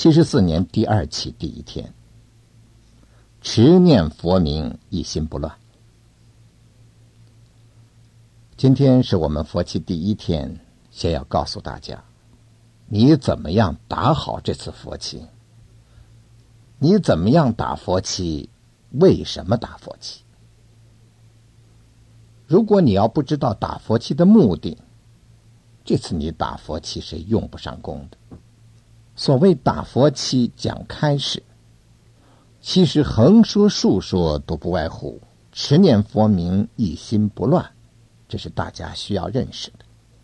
74年第2期第1天，持念佛名，一心不乱。今天是我们佛期第1天，先要告诉大家，你怎么样打好这次佛期？你怎么样打佛期？为什么打佛期？如果你要不知道打佛期的目的，这次你打佛期是用不上功的。所谓打佛期讲开始，其实横说竖说都不外乎持念佛名，一心不乱，这是大家需要认识的。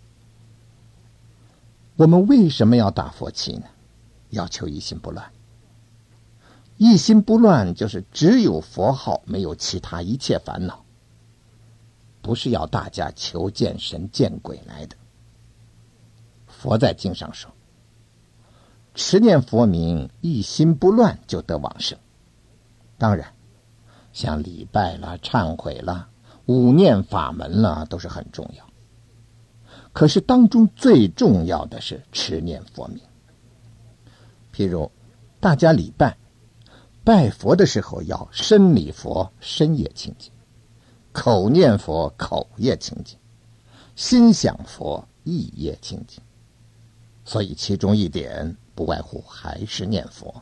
我们为什么要打佛期呢？要求一心不乱。一心不乱就是只有佛号，没有其他一切烦恼，不是要大家求见神见鬼来的。佛在经上说，持念佛名，一心不乱就得往生。当然像礼拜啦、忏悔啦、五念法门啦都是很重要，可是当中最重要的是持念佛名。譬如大家礼拜，拜佛的时候要身礼佛，身业清净；口念佛，口业清净；心想佛，意业清净。所以其中一点不外乎还是念佛。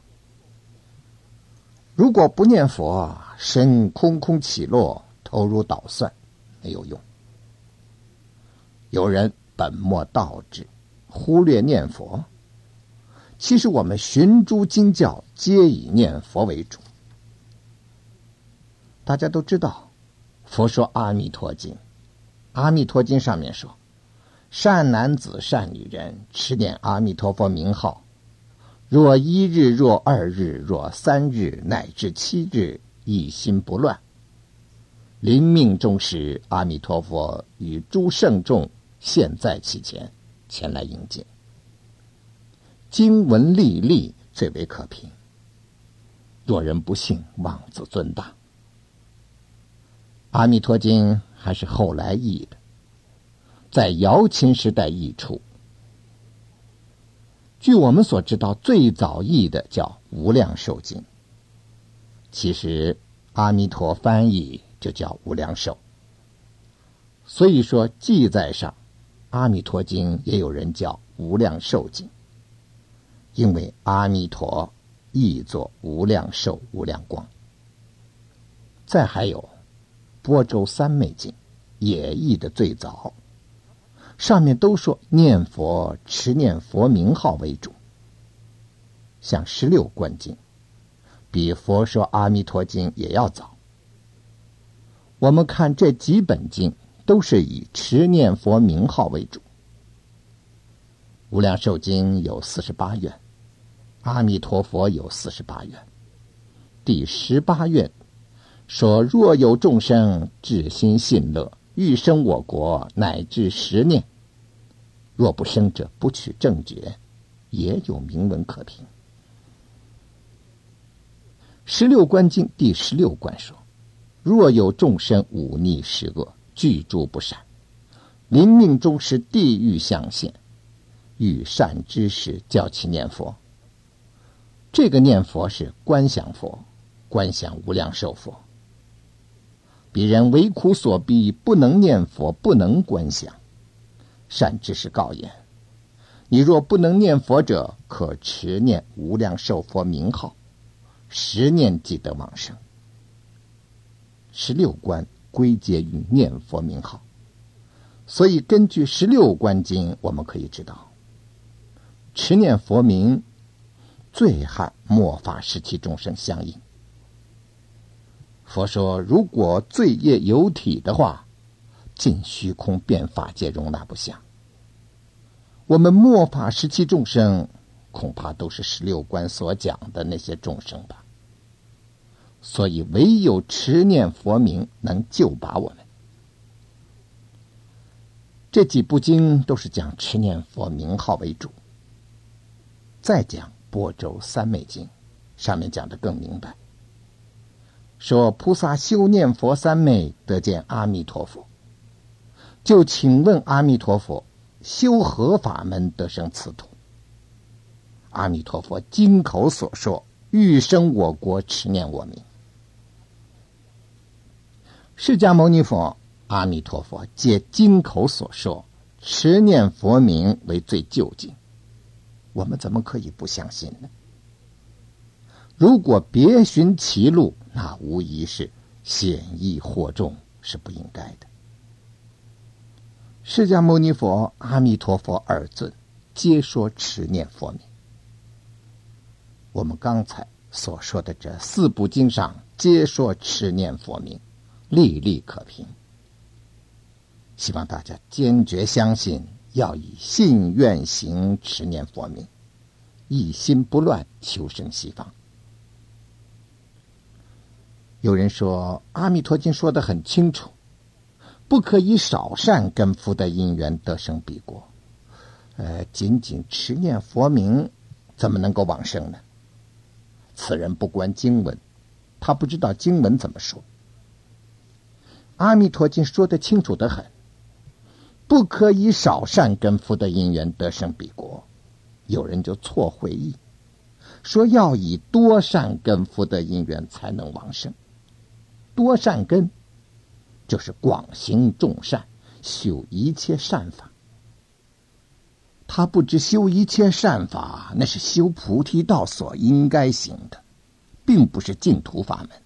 如果不念佛，身空空起落，头如捣蒜，没有用。有人本末倒置，忽略念佛。其实我们寻诸经教，皆以念佛为主。大家都知道，佛说阿弥陀经，阿弥陀经上面说，善男子善女人持念阿弥陀佛名号，若1日，若2日，若3日，乃至7日，一心不乱。临命终时，阿弥陀佛与诸圣众现在其前，前来迎接。经文历历，最为可凭。若人不信，妄自尊大。阿弥陀经还是后来译的，在瑶琴时代译出。据我们所知道，最早译的叫无量寿经。其实阿弥陀翻译就叫无量寿。所以说记载上阿弥陀经也有人叫无量寿经，因为阿弥陀译作无量寿无量光。再还有般舟三昧经也译的最早，上面都说念佛持念佛名号为主。像16观经比佛说阿弥陀经也要早。我们看这几本经都是以持念佛名号为主。无量寿经有48愿，阿弥陀佛有48愿。第18愿说，若有众生至心信乐，欲生我国，乃至10念，若不生者，不取正觉，也有明文可凭。16观经第16观说，若有众生忤逆十恶，具诸不善，临命终时地狱相现，欲善知识，教其念佛。这个念佛是观想佛，观想无量寿佛。彼人为苦所逼，不能念佛，不能观想。善知识告言，你若不能念佛者，可持念无量寿佛名号，10念即得往生。16观归结于念佛名号，所以根据16观经，我们可以知道，持念佛名最和末法时期众生相应。佛说，如果罪业有体的话，尽虚空遍法界容纳不下。我们末法时期众生恐怕都是16观所讲的那些众生吧。所以唯有持念佛名能救拔我们。这几部经都是讲持念佛名号为主。再讲般舟三昧经，上面讲得更明白，说菩萨修念佛三昧，得见阿弥陀佛。就请问阿弥陀佛，修何法门得生此土？ 阿弥陀佛经口所说，欲生我国，持念我名。释迦牟尼佛、阿弥陀佛借经口所说，持念佛名为最究竟，我们怎么可以不相信呢？如果别寻其路，那无疑是险意惑众，是不应该的。释迦牟尼佛、阿弥陀佛二尊皆说持念佛名。我们刚才所说的这四部经上皆说持念佛名，历历可凭。希望大家坚决相信，要以信愿行持念佛名，一心不乱，求生西方。有人说阿弥陀经说得很清楚，不可以少善根福德因缘得生彼国。仅仅持念佛名怎么能够往生呢？此人不观经文，他不知道经文怎么说。阿弥陀经说得清楚得很，不可以少善根福德因缘得生彼国。有人就错会意，说要以多善根福德因缘才能往生。多善根就是广行众善，修一切善法。他不知修一切善法，那是修菩提道所应该行的，并不是净土法门。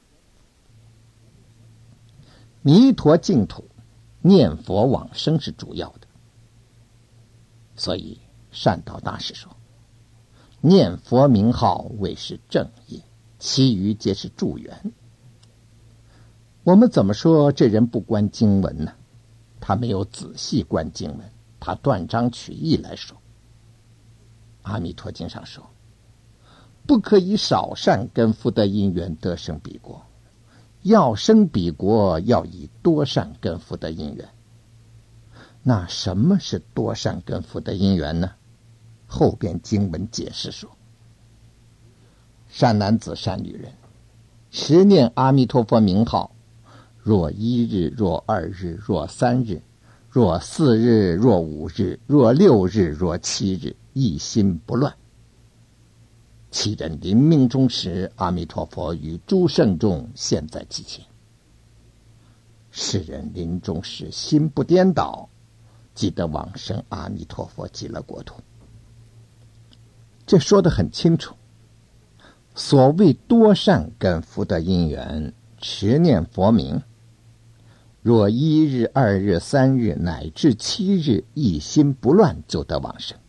弥陀净土，念佛往生是主要的。所以善导大师说，念佛名号为是正业，其余皆是助缘。我们怎么说这人不观经文呢？他没有仔细观经文，他断章取义来说。阿弥陀经上说，不可以少善根福德因缘得生彼国，要生彼国，要以多善根福德因缘。那什么是多善根福德因缘呢？后边经文解释说，善男子善女人，持念阿弥陀佛名号，若1日，若2日，若3日，若4日，若5日，若6日，若7日，一心不乱。其人临命终时，阿弥陀佛与诸圣众现在其前。世人临终时心不颠倒，即得往生阿弥陀佛极乐国土。这说得很清楚。所谓多善根福德因缘，持念佛名，若1日、2日、3日乃至7日，一心不乱，就得往生。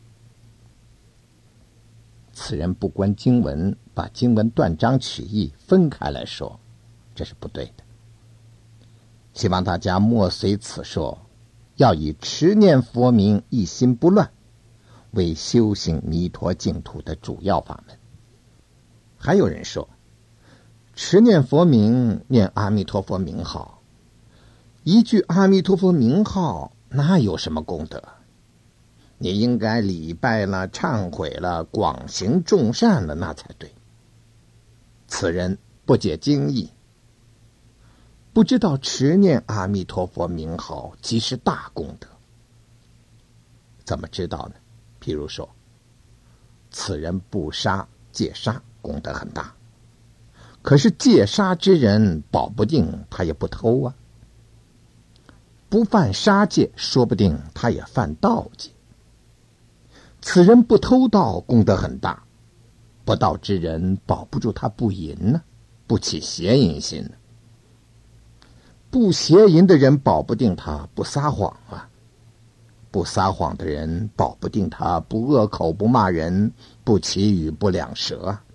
此人不观经文，把经文断章取义分开来说，这是不对的。希望大家莫随此说，要以持念佛名一心不乱为修行弥陀净土的主要法门。还有人说，持念佛名，念阿弥陀佛名号，一句阿弥陀佛名号哪有什么功德？你应该礼拜了、忏悔了、广行众善了，那才对。此人不解经义，不知道持念阿弥陀佛名号即是大功德。怎么知道呢？譬如说，此人不杀戒杀，功德很大，可是戒杀之人保不定他也不偷啊。不犯杀戒，说不定他也犯盗戒。此人不偷盗，功德很大，不盗之人保不住他不淫呢，不起邪淫心呢。不邪淫的人保不定他不撒谎啊，不撒谎的人保不定他不恶口不骂人，不绮语不两舌啊。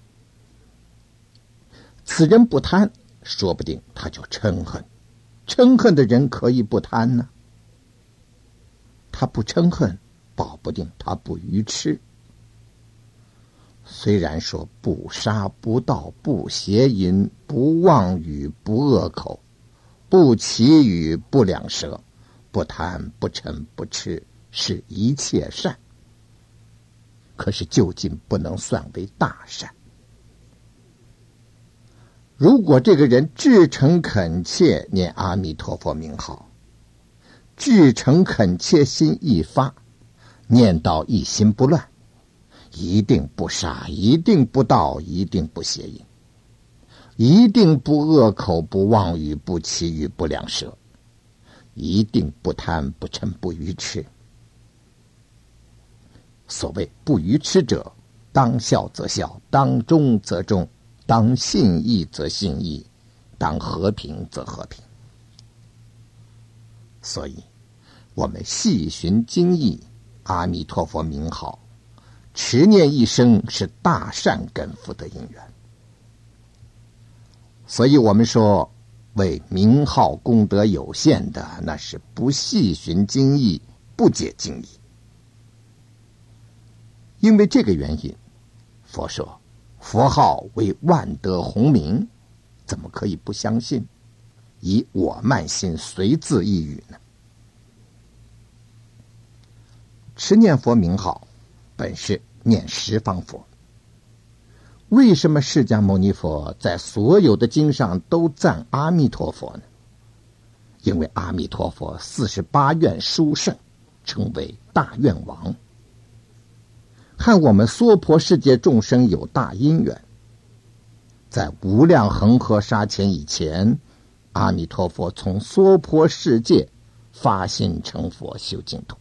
此人不贪，说不定他就嗔恨，嗔恨的人可以不贪呢。他不嗔恨，保不定他不愚痴。虽然说不杀不盗不邪淫不妄语不恶口不绮语不两舌不贪不嗔不痴是一切善，可是究竟不能算为大善。如果这个人至诚恳切念阿弥陀佛名号，至诚恳切心一发，念到一心不乱， 一定不杀，一定不盗，一定不邪淫，一定不恶口，不妄语，不绮语，不良舌，一定不贪，不嗔，不愚痴。所谓不愚痴者，当孝则孝，当忠则忠，当信义则信义，当和平则和平。所以我们细寻经义，阿弥陀佛名号，持念一生，是大善根福的因缘。所以我们说，为名号功德有限的，那是不细寻经义，不解经义。因为这个原因，佛说佛号为万德洪名，怎么可以不相信？以我慢心随自意语呢？持念佛名号本是念十方佛，为什么释迦牟尼佛在所有的经上都赞阿弥陀佛呢？因为阿弥陀佛48愿殊胜，称为大愿王，和我们娑婆世界众生有大因缘。在无量恒河沙钱以前，阿弥陀佛从娑婆世界发心成佛修净土。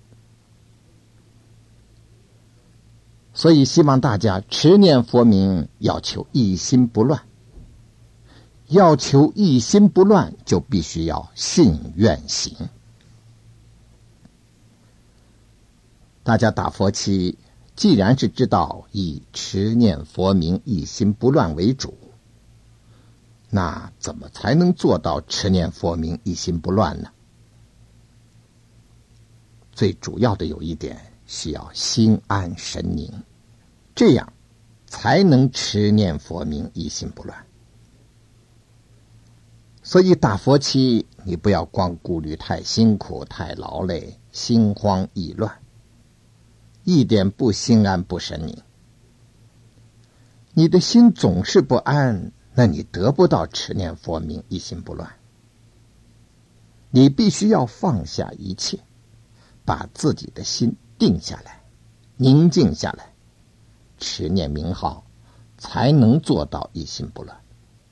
所以希望大家持念佛名，要求一心不乱。要求一心不乱，就必须要信愿行。大家打佛七，既然是知道以持念佛名一心不乱为主，那怎么才能做到持念佛名一心不乱呢？最主要的有一点，需要心安神宁，这样才能持念佛名一心不乱。所以打佛七，你不要光顾虑太辛苦太劳累，心慌意乱，一点不心安不神宁，你的心总是不安，那你得不到持念佛名一心不乱。你必须要放下一切，把自己的心定下来，宁静下来，持念名号，才能做到一心不乱。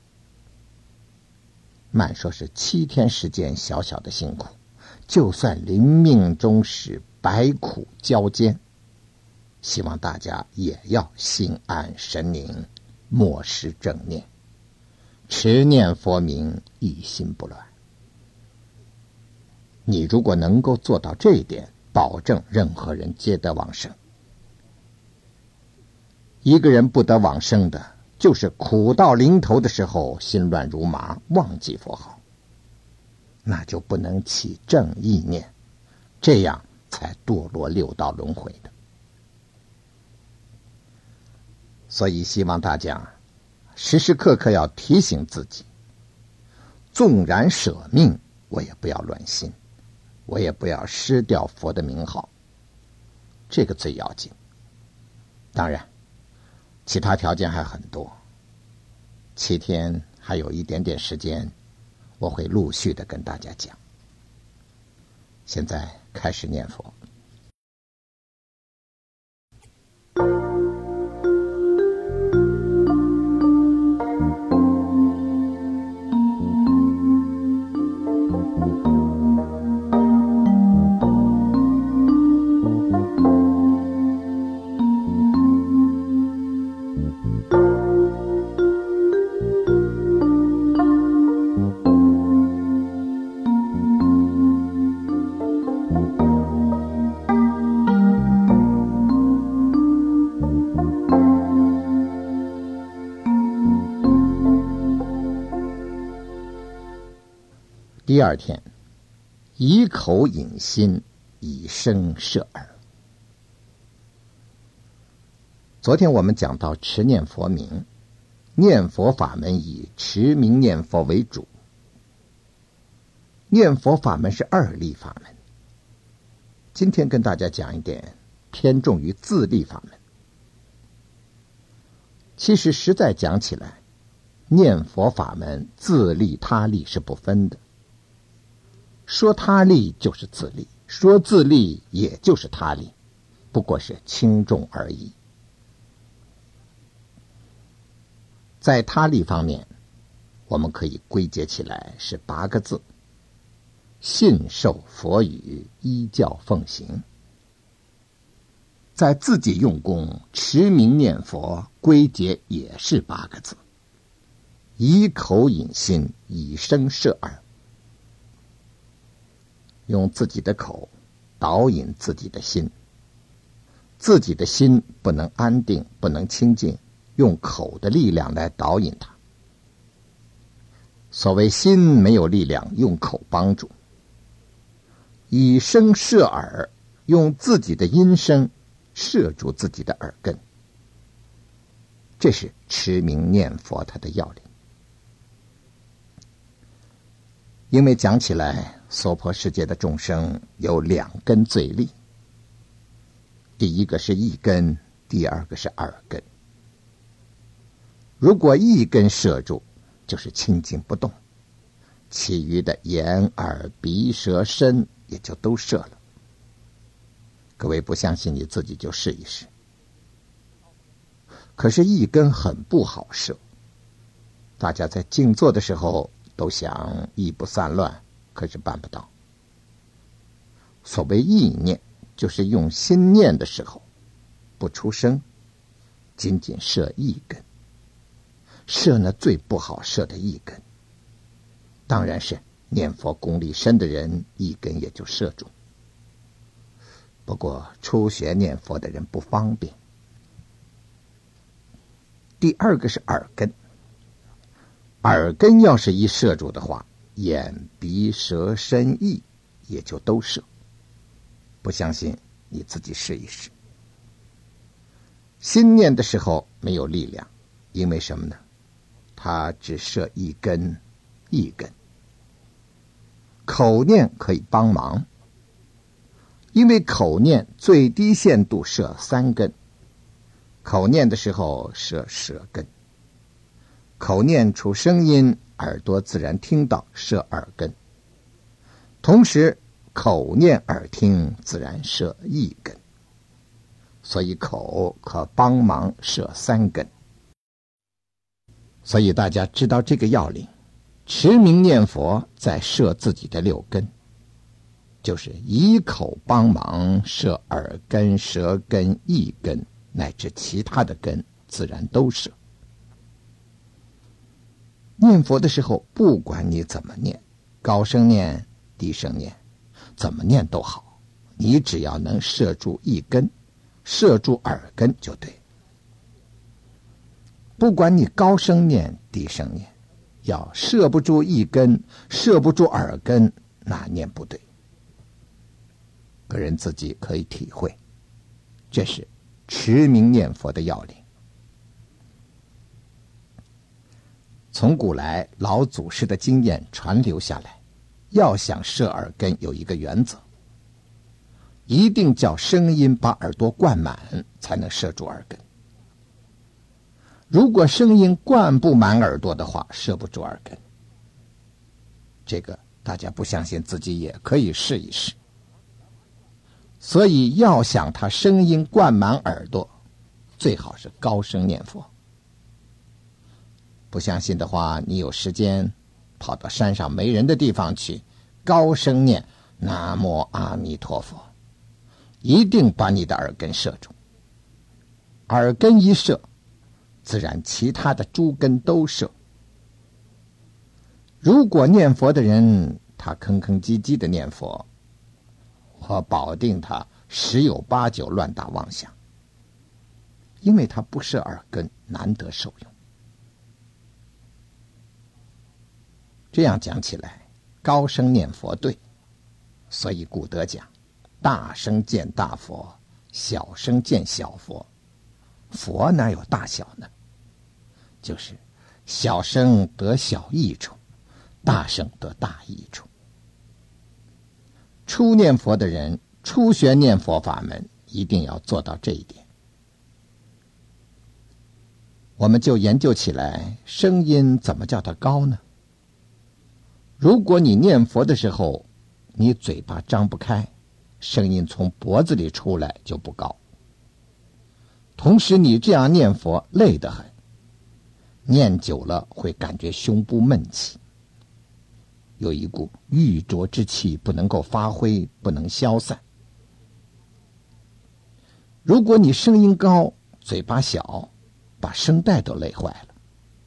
慢说是7天时间，小小的辛苦，就算临命终时，百苦交煎，希望大家也要心安神宁，莫失正念，持念佛名一心不乱。你如果能够做到这一点，保证任何人皆得往生。一个人不得往生的，就是苦到临头的时候，心乱如麻，忘记佛号，那就不能起正意念，这样才堕落6道轮回的。所以希望大家时时刻刻要提醒自己，纵然舍命，我也不要乱心，我也不要失掉佛的名号，这个最要紧。当然其他条件还很多，7天还有一点点时间，我会陆续的跟大家讲。现在开始念佛。第2天，以口引心，以声摄耳。昨天我们讲到持念佛名，念佛法门以持名念佛为主。念佛法门是2力法门，今天跟大家讲一点偏重于自力法门。其实实在讲起来，念佛法门自力他力是不分的，说他力就是自力，说自力也就是他力，不过是轻重而已。 在他力方面，我们可以归结起来是8个字：信受佛语，依教奉行。在自己用功持名念佛，归结也是8个字：以口引心，以身摄耳。用自己的口导引自己的心，自己的心不能安定，不能清净，用口的力量来导引它。所谓心没有力量，用口帮助。以声摄耳，用自己的音声摄住自己的耳根，这是持名念佛它的要领。因为讲起来，娑婆世界的众生有2根最利，第一个是意根，第二个是耳根。如果意根摄住，就是清净不动，其余的眼、耳、鼻、舌、身也就都摄了。各位不相信，你自己就试一试。可是意根很不好摄，大家在静坐的时候都想意不散乱，可是办不到。所谓意念，就是用心念的时候不出声，仅仅摄意根，摄那最不好摄的意根。当然是念佛功力深的人，意根也就摄住。不过初学念佛的人不方便。第二个是耳根，耳根要是一摄住的话，眼、鼻、舌、身、意也就都摄。不相信你自己试一试。心念的时候没有力量，因为什么呢？它只摄一根，一根。口念可以帮忙，因为口念最低限度摄3根，口念的时候摄舌根，口念出声音，耳朵自然听到，摄耳根，同时口念耳听，自然摄意根，所以口可帮忙摄3根。所以大家知道这个要领，持名念佛再摄自己的6根，就是以口帮忙摄耳根、舌根、意根，乃至其他的根，自然都摄。念佛的时候，不管你怎么念，高声念、低声念，怎么念都好，你只要能摄住一根，摄住耳根就对。不管你高声念、低声念，要摄不住一根，摄不住耳根，那念不对。个人自己可以体会，这是持名念佛的要领。从古来老祖师的经验传流下来，要想摄耳根有一个原则，一定叫声音把耳朵灌满，才能摄住耳根。如果声音灌不满耳朵的话，摄不住耳根。这个大家不相信，自己也可以试一试。所以要想他声音灌满耳朵，最好是高声念佛。不相信的话，你有时间跑到山上没人的地方去，高声念南无阿弥陀佛，一定把你的耳根摄住。耳根一摄，自然其他的诸根都摄。如果念佛的人他吭吭唧唧的念佛，我保定他10有8九乱打妄想，因为他不摄耳根，难得受用。这样讲起来，高声念佛对，所以古德讲，大声见大佛，小声见小佛。佛哪有大小呢？就是小声得小益处，大声得大益处。初念佛的人，初学念佛法门，一定要做到这一点。我们就研究起来，声音怎么叫它高呢？如果你念佛的时候，你嘴巴张不开，声音从脖子里出来就不高。同时你这样念佛累得很， 念久了会感觉胸部闷气，有一股郁浊之气不能够发挥，不能消散。如果你声音高，嘴巴小，把声带都累坏了。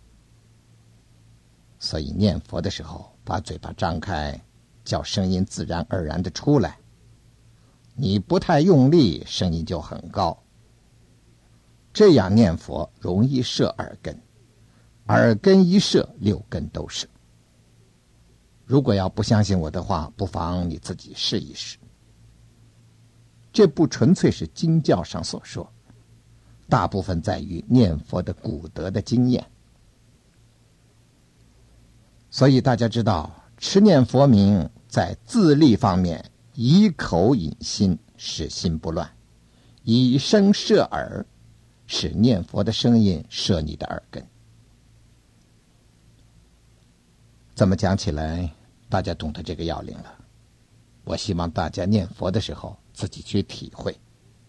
所以念佛的时候，把嘴巴张开，叫声音自然而然的出来。你不太用力，声音就很高。这样念佛容易摄耳根，耳根一摄，六根都摄。如果要不相信我的话，不妨你自己试一试。这不纯粹是经教上所说，大部分在于念佛的古德的经验。所以大家知道，持念佛名在自力方面，以口引心，使心不乱；以声摄耳，使念佛的声音摄你的耳根。这么讲起来，大家懂得这个要领了。我希望大家念佛的时候自己去体会。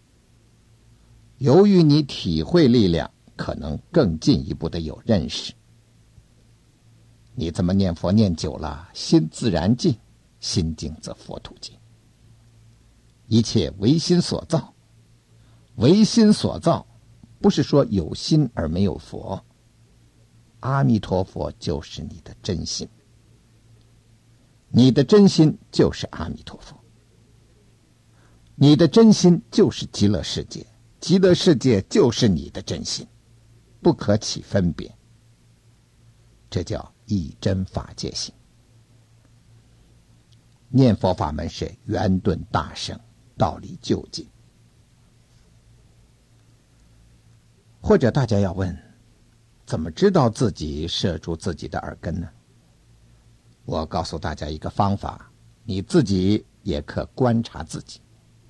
由于你体会力量，可能更进一步的有认识。你这么念佛念久了，心自然静，心静则佛土静。一切唯心所造，唯心所造，不是说有心而没有佛。阿弥陀佛就是你的真心，你的真心就是阿弥陀佛，你的真心就是极乐世界，极乐世界就是你的真心，不可起分别。这叫一真法界性。念佛法门是圆顿大圣，道理究竟。或者大家要问，怎么知道自己摄住自己的耳根呢？我告诉大家一个方法，你自己也可观察自己。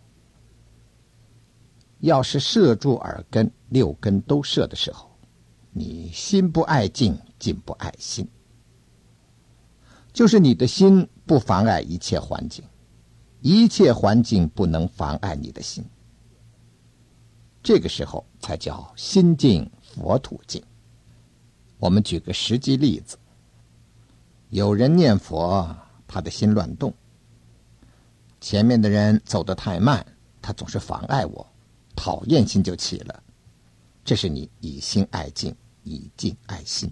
要是摄住耳根，六根都摄的时候，你心不爱静，静不爱心，就是你的心不妨碍一切环境，一切环境不能妨碍你的心。这个时候才叫心静佛土静。我们举个实际例子，有人念佛，他的心乱动，前面的人走得太慢，他总是妨碍我，讨厌心就起了。这是你以心爱静，以静爱心。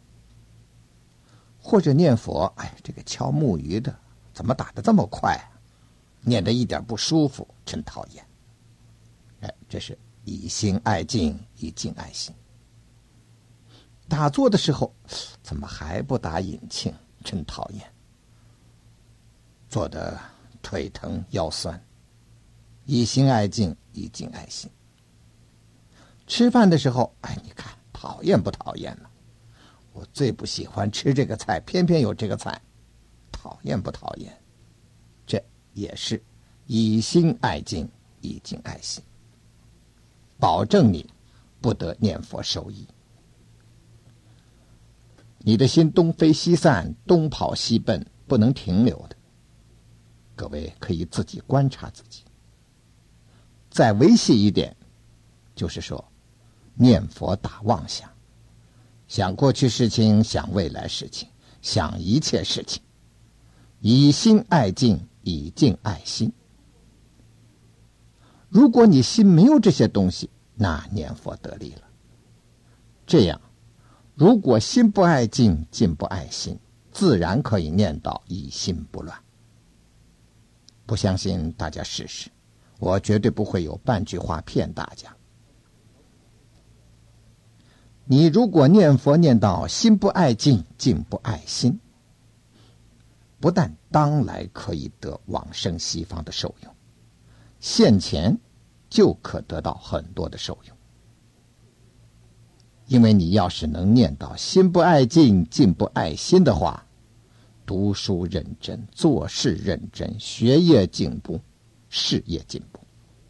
或者念佛，这个敲木鱼的怎么打得这么快啊？念得一点不舒服，真讨厌。这是以心爱静，以静爱心。打坐的时候，怎么还不打引磬？真讨厌。坐得腿疼腰酸，以心爱静，以静爱心。吃饭的时候，你看讨厌不讨厌呢？我最不喜欢吃这个菜，偏偏有这个菜，讨厌不讨厌？这也是以心爱静，以静爱心，保证你不得念佛受益。你的心东飞西散，东跑西奔，不能停留的。各位可以自己观察自己。再维系一点，就是说念佛打妄想，想过去事情，想未来事情，想一切事情，以心爱静，以静爱心。如果你心没有这些东西，那念佛得力了。这样如果心不爱静，静不爱心，自然可以念到以心不乱。不相信大家试试，我绝对不会有半句话骗大家。你如果念佛念到心不爱静，静不爱心，不但当来可以得往生西方的受用，现前就可得到很多的受用。因为你要是能念到心不爱静，静不爱心的话，读书认真，做事认真，学业进步，事业进步。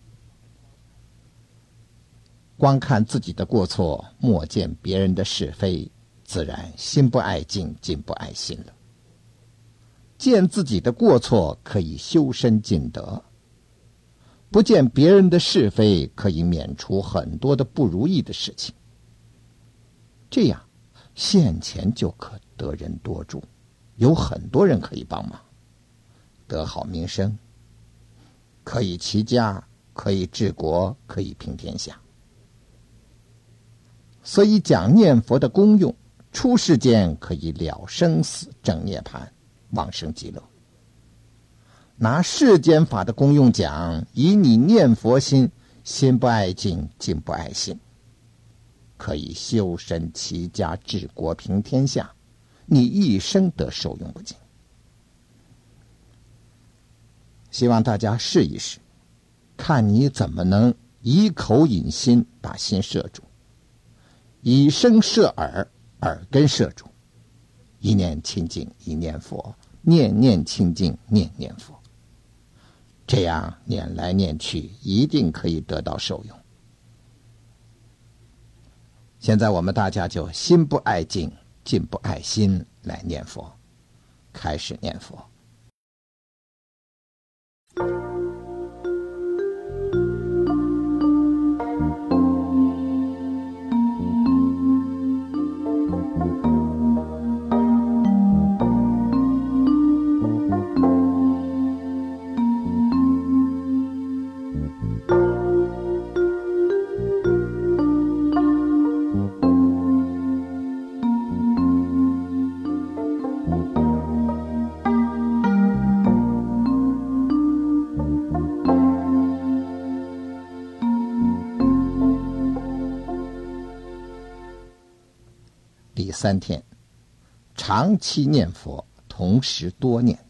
光看自己的过错，莫见别人的是非，自然心不爱静，静不爱心了。见自己的过错，可以修身进德；不见别人的是非，可以免除很多的不如意的事情。这样现钱就可得人多助，有很多人可以帮忙，得好名声，可以齐家，可以治国，可以平天下。所以讲念佛的功用，出世间可以了生死，证涅槃，往生极乐。拿世间法的功用讲，以你念佛心，心不爱境，境不爱心，可以修身齐家治国平天下，你一生得受用不尽。希望大家试一试，看你怎么能以口引心，把心摄住，以身摄耳，耳根摄住，一念清净一念佛，念念清净念念佛，这样念来念去，一定可以得到受用。现在我们大家就心不爱境，境不爱心来念佛，开始念佛。第3天，长期念佛，同时多念。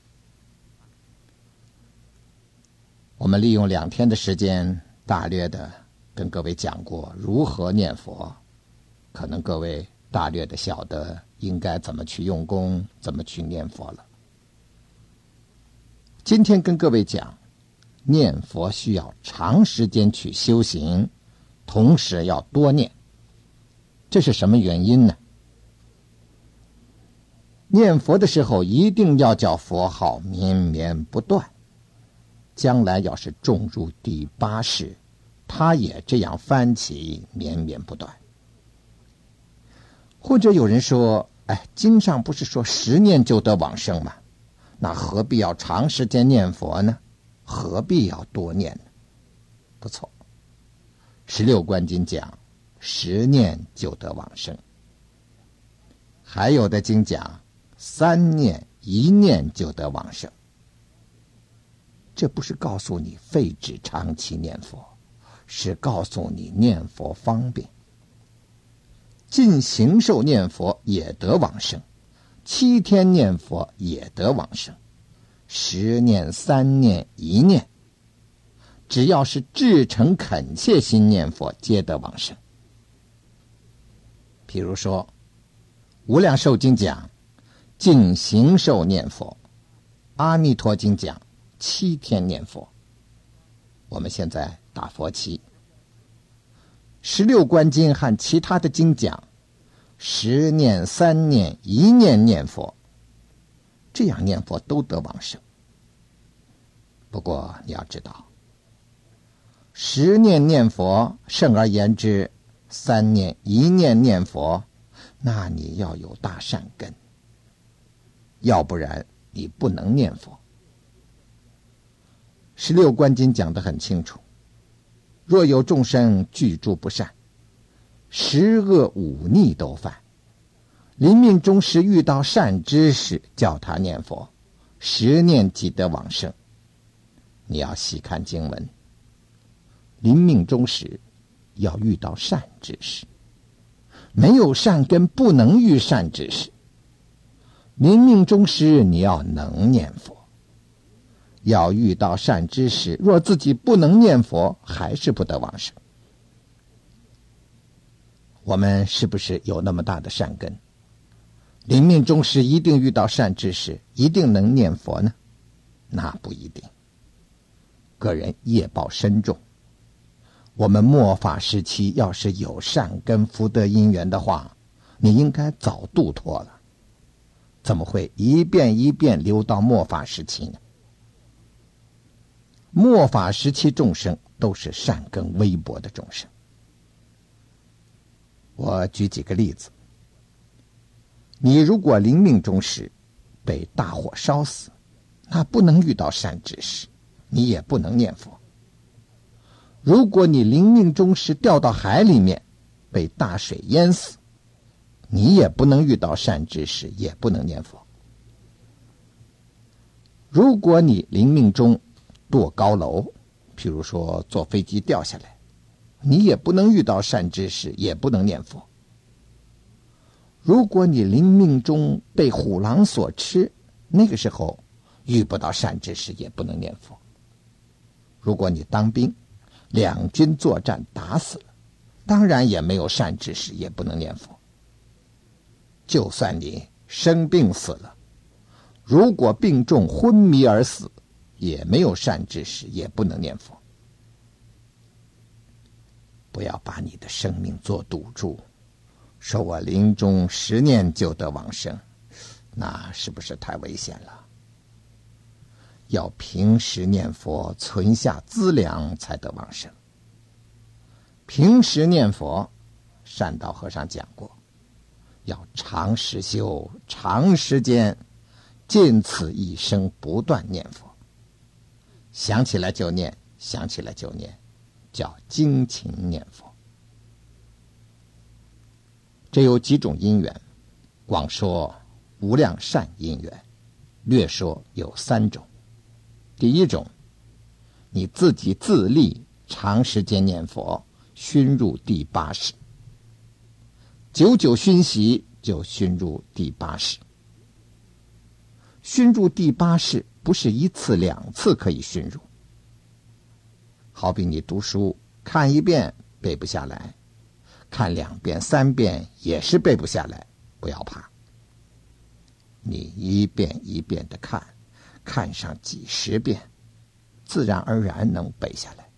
我们利用2天的时间，大略的跟各位讲过如何念佛，可能各位大略的晓得应该怎么去用功，怎么去念佛了。今天跟各位讲，念佛需要长时间去修行，同时要多念。这是什么原因呢？念佛的时候一定要叫佛号绵绵不断，将来要是种入第8世，他也这样翻起绵绵不断。或者有人说，经上不是说10念就得往生吗？那何必要长时间念佛呢？何必要多念呢？不错，16观经讲10念就得往生，还有的经讲3念1念就得往生。这不是告诉你废止长期念佛，是告诉你念佛方便。尽形寿念佛也得往生，7天念佛也得往生，10念3念1念，只要是至诚恳切心念佛，皆得往生。譬如说无量寿经讲尽形寿念佛，阿弥陀经讲7天念佛。我们现在打佛七，16观经和其他的经讲10念3念1念念佛，这样念佛都得往生。不过你要知道，10念念佛甚而言之，3念1念念佛，那你要有大善根，要不然你不能念佛。16观经讲得很清楚，若有众生具诸不善，10恶5逆都犯，临命终时遇到善知识，叫他念佛，10念即得往生。你要细看经文，临命终时要遇到善知识，没有善根不能遇善知识。临命终时你要能念佛，要遇到善知识，若自己不能念佛，还是不得往生。我们是不是有那么大的善根？临命终时一定遇到善知识，一定能念佛呢？那不一定，个人业报深重。我们末法时期要是有善根福德因缘的话，你应该早度脱了，怎么会一遍一遍留到末法时期呢？末法时期众生都是善根微薄的众生。我举几个例子。 你如果临命终时被大火烧死，那不能遇到善知识，你也不能念佛。如果你临命终时掉到海里面，被大水淹死，你也不能遇到善知识，也不能念佛。如果你临命中堕高楼，譬如说坐飞机掉下来，你也不能遇到善知识，也不能念佛。如果你临命中被虎狼所吃，那个时候遇不到善知识，也不能念佛。如果你当兵，两军作战打死了，当然也没有善知识，也不能念佛。就算你生病死了，如果病重昏迷而死，也没有善知识，也不能念佛。不要把你的生命做赌注，说我临终10念就得往生，那是不是太危险了？要平时念佛，存下资粮才得往生。平时念佛，善导和尚讲过，要长时修，长时间，尽此一生不断念佛。想起来就念，想起来就念，叫精勤念佛。这有几种因缘，广说无量善因缘，略说有3种。第一种，你自己自力长时间念佛，熏入第8识，久久熏习就熏入第8识。熏入第8识不是1次2次可以熏入，好比你读书看1遍背不下来，看2遍3遍也是背不下来，不要怕，你一遍一遍的看，看上几十遍，自然而然能背下来。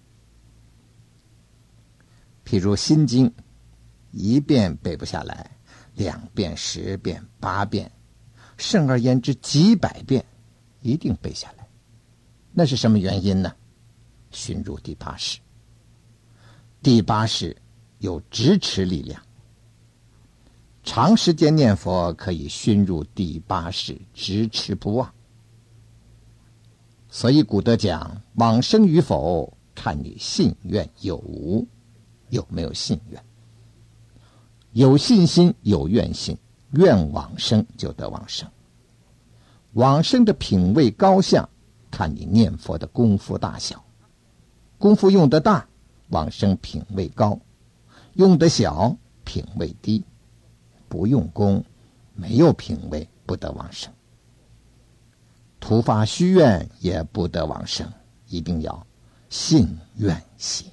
譬如心经，1遍背不下来，2遍10遍8遍，甚而言之几百遍一定背下来。那是什么原因呢？熏入第8识。第8识有支持力量，长时间念佛可以熏入第8识，支持不忘。所以古德讲，往生与否看你信愿有无，有没有信愿。有信心有愿心，愿往生就得往生。往生的品位高下，看你念佛的功夫大小。功夫用得大，往生品位高；用得小，品位低。不用功，没有品位，不得往生。突发虚愿也不得往生，一定要信愿行。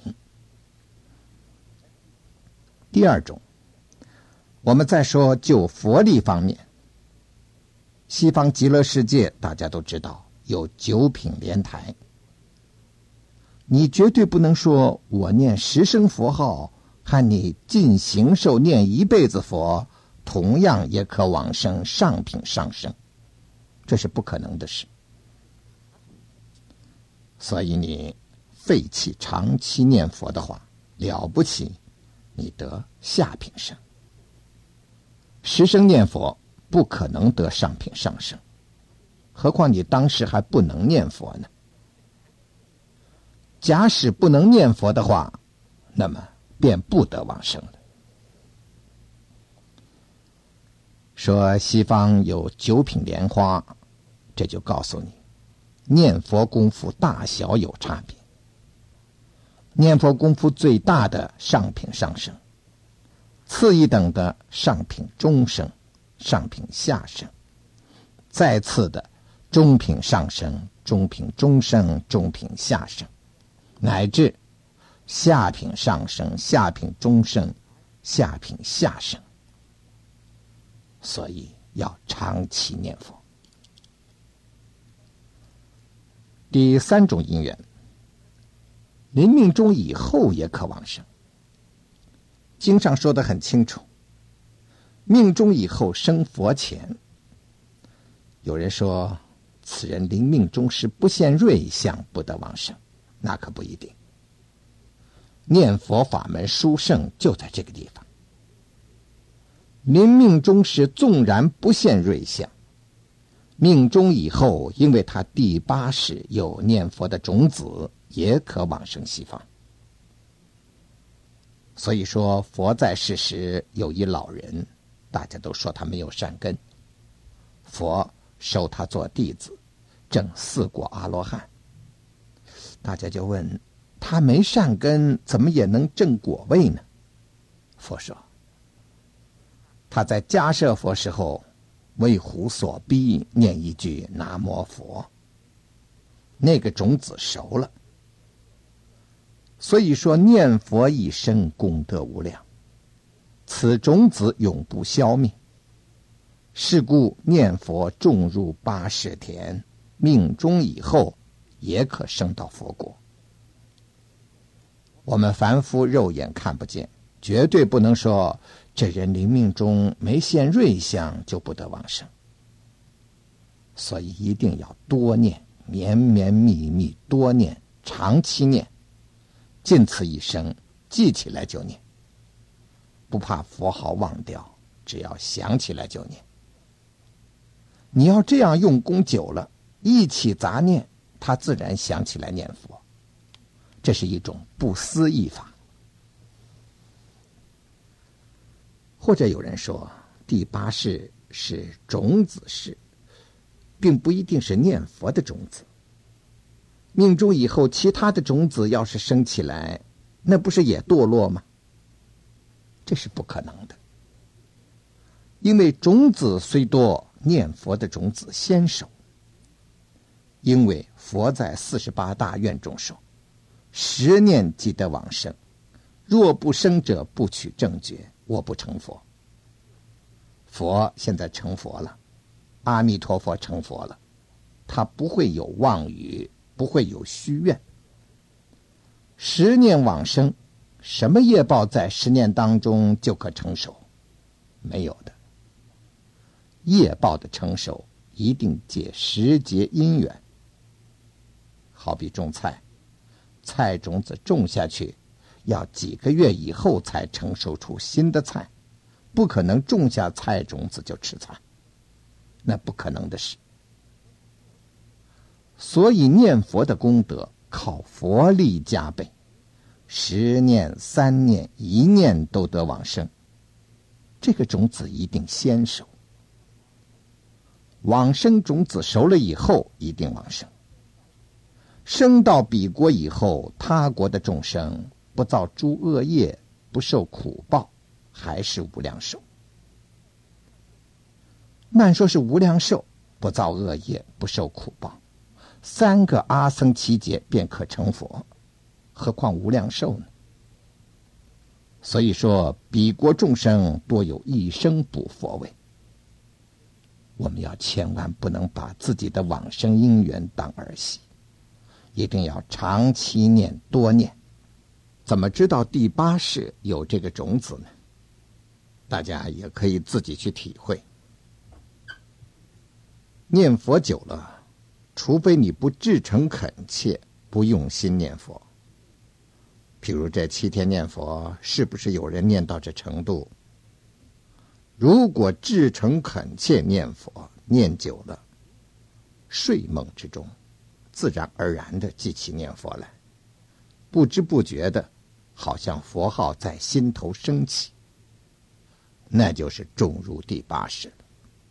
第二种，我们再说就佛力方面，西方极乐世界大家都知道有9品莲台，你绝对不能说我念10声佛号和你尽形寿念1辈子佛同样也可往生上品上生，这是不可能的事。所以你废弃长期念佛的话，了不起，你得下品生。10声念佛不可能得上品上生，何况你当时还不能念佛呢。假使不能念佛的话，那么便不得往生了。说西方有9品莲花，这就告诉你，念佛功夫大小有差别。念佛功夫最大的上品上生，次一等的上品中生，上品下生，再次的中品上生，中品中生，中品下生，乃至下品上生，下品中生，下品下生。所以要长期念佛。第3种因缘，临命终以后也可往生。经上说得很清楚，命终以后生佛前。有人说此人临命终时不现瑞相，不得往生，那可不一定。念佛法门殊胜就在这个地方。 临命终时纵然不现瑞相，命终以后，因为他第八世有念佛的种子，也可往生西方。所以说，佛在世时有一老人，大家都说他没有善根，佛收他做弟子，证4果阿罗汉。大家就问，他没善根，怎么也能证果位呢？佛说，他在迦舍佛时候为虎所逼，念一句南无佛，那个种子熟了。所以说，念佛一生功德无量，此种子永不消灭。是故念佛种入八识田，命终以后也可升到佛国。我们凡夫肉眼看不见，绝对不能说这人临命中没现瑞相就不得往生。所以一定要多念，绵绵密密多念，长期念，尽此一生记起来就念，不怕佛号忘掉，只要想起来就念。你要这样用功久了，一起杂念，他自然想起来念佛。这是一种不思议法。或者有人说，第八识是种子识，并不一定是念佛的种子。命中以后，其他的种子要是生起来，那不是也堕落吗？这是不可能的。因为种子虽多，念佛的种子先熟。因为佛在48大愿中说，10念即得往生，若不生者不取正觉，我不成佛。佛现在成佛了，阿弥陀佛成佛了，他不会有妄语，不会有虚愿。10念往生，什么业报在10念当中就可成熟？没有的。业报的成熟一定借时节因缘。好比种菜，菜种子种下去，要几个月以后才成熟出新的菜，不可能种下菜种子就吃菜，那不可能的事。所以念佛的功德靠佛力加倍，10念、3念、1念都得往生，这个种子一定先熟。往生种子熟了以后，一定往生。生到彼国以后，他国的众生不造诸恶业，不受苦报，还是无量寿。慢说是无量寿，不造恶业，不受苦报，3个阿僧祇劫便可成佛，何况无量寿呢？所以说，彼国众生多有一生补佛位。我们要千万不能把自己的往生因缘当儿戏，一定要长期念，多念。怎么知道第八识有这个种子呢？大家也可以自己去体会。念佛久了，除非你不至诚恳切，不用心念佛。譬如这7天念佛，是不是有人念到这程度？如果至诚恳切念佛，念久了，睡梦之中自然而然地记起念佛来，不知不觉的，好像佛号在心头升起，那就是种入第八识了。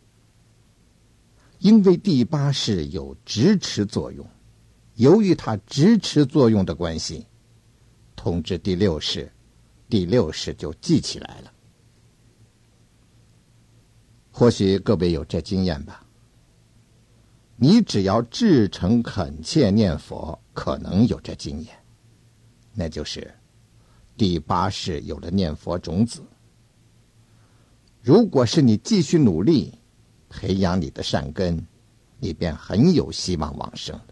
因为第八识有支持作用，由于它支持作用的关系，通知第六识，第六识就记起来了。或许各位有这经验吧，你只要至诚恳切念佛，可能有这经验，那就是第八识有了念佛种子。如果是你继续努力培养你的善根，你便很有希望往生了。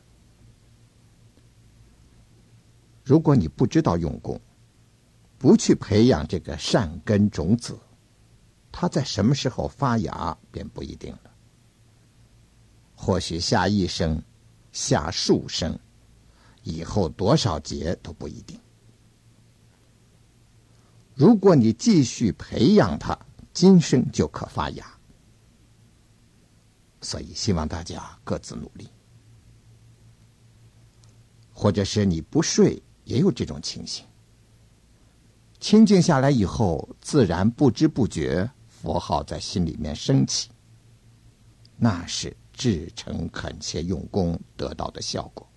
如果你不知道用功，不去培养这个善根种子，它在什么时候发芽便不一定了。或许下1生，下数生，以后多少劫都不一定。如果你继续培养它， 今生就可发芽。所以希望大家各自努力。或者是你不睡也有这种情形，清静下来以后，自然不知不觉佛号在心里面升起，那是至诚恳切用功得到的效果。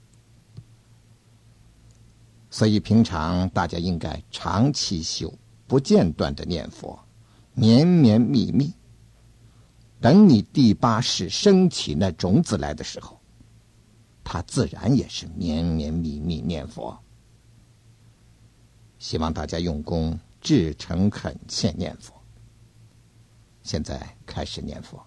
所以平常大家应该长期修，不间断的念佛，绵绵密密。等你第八识升起那种子来的时候，它自然也是绵绵密密念佛。希望大家用功，至诚恳切念佛。现在开始念佛。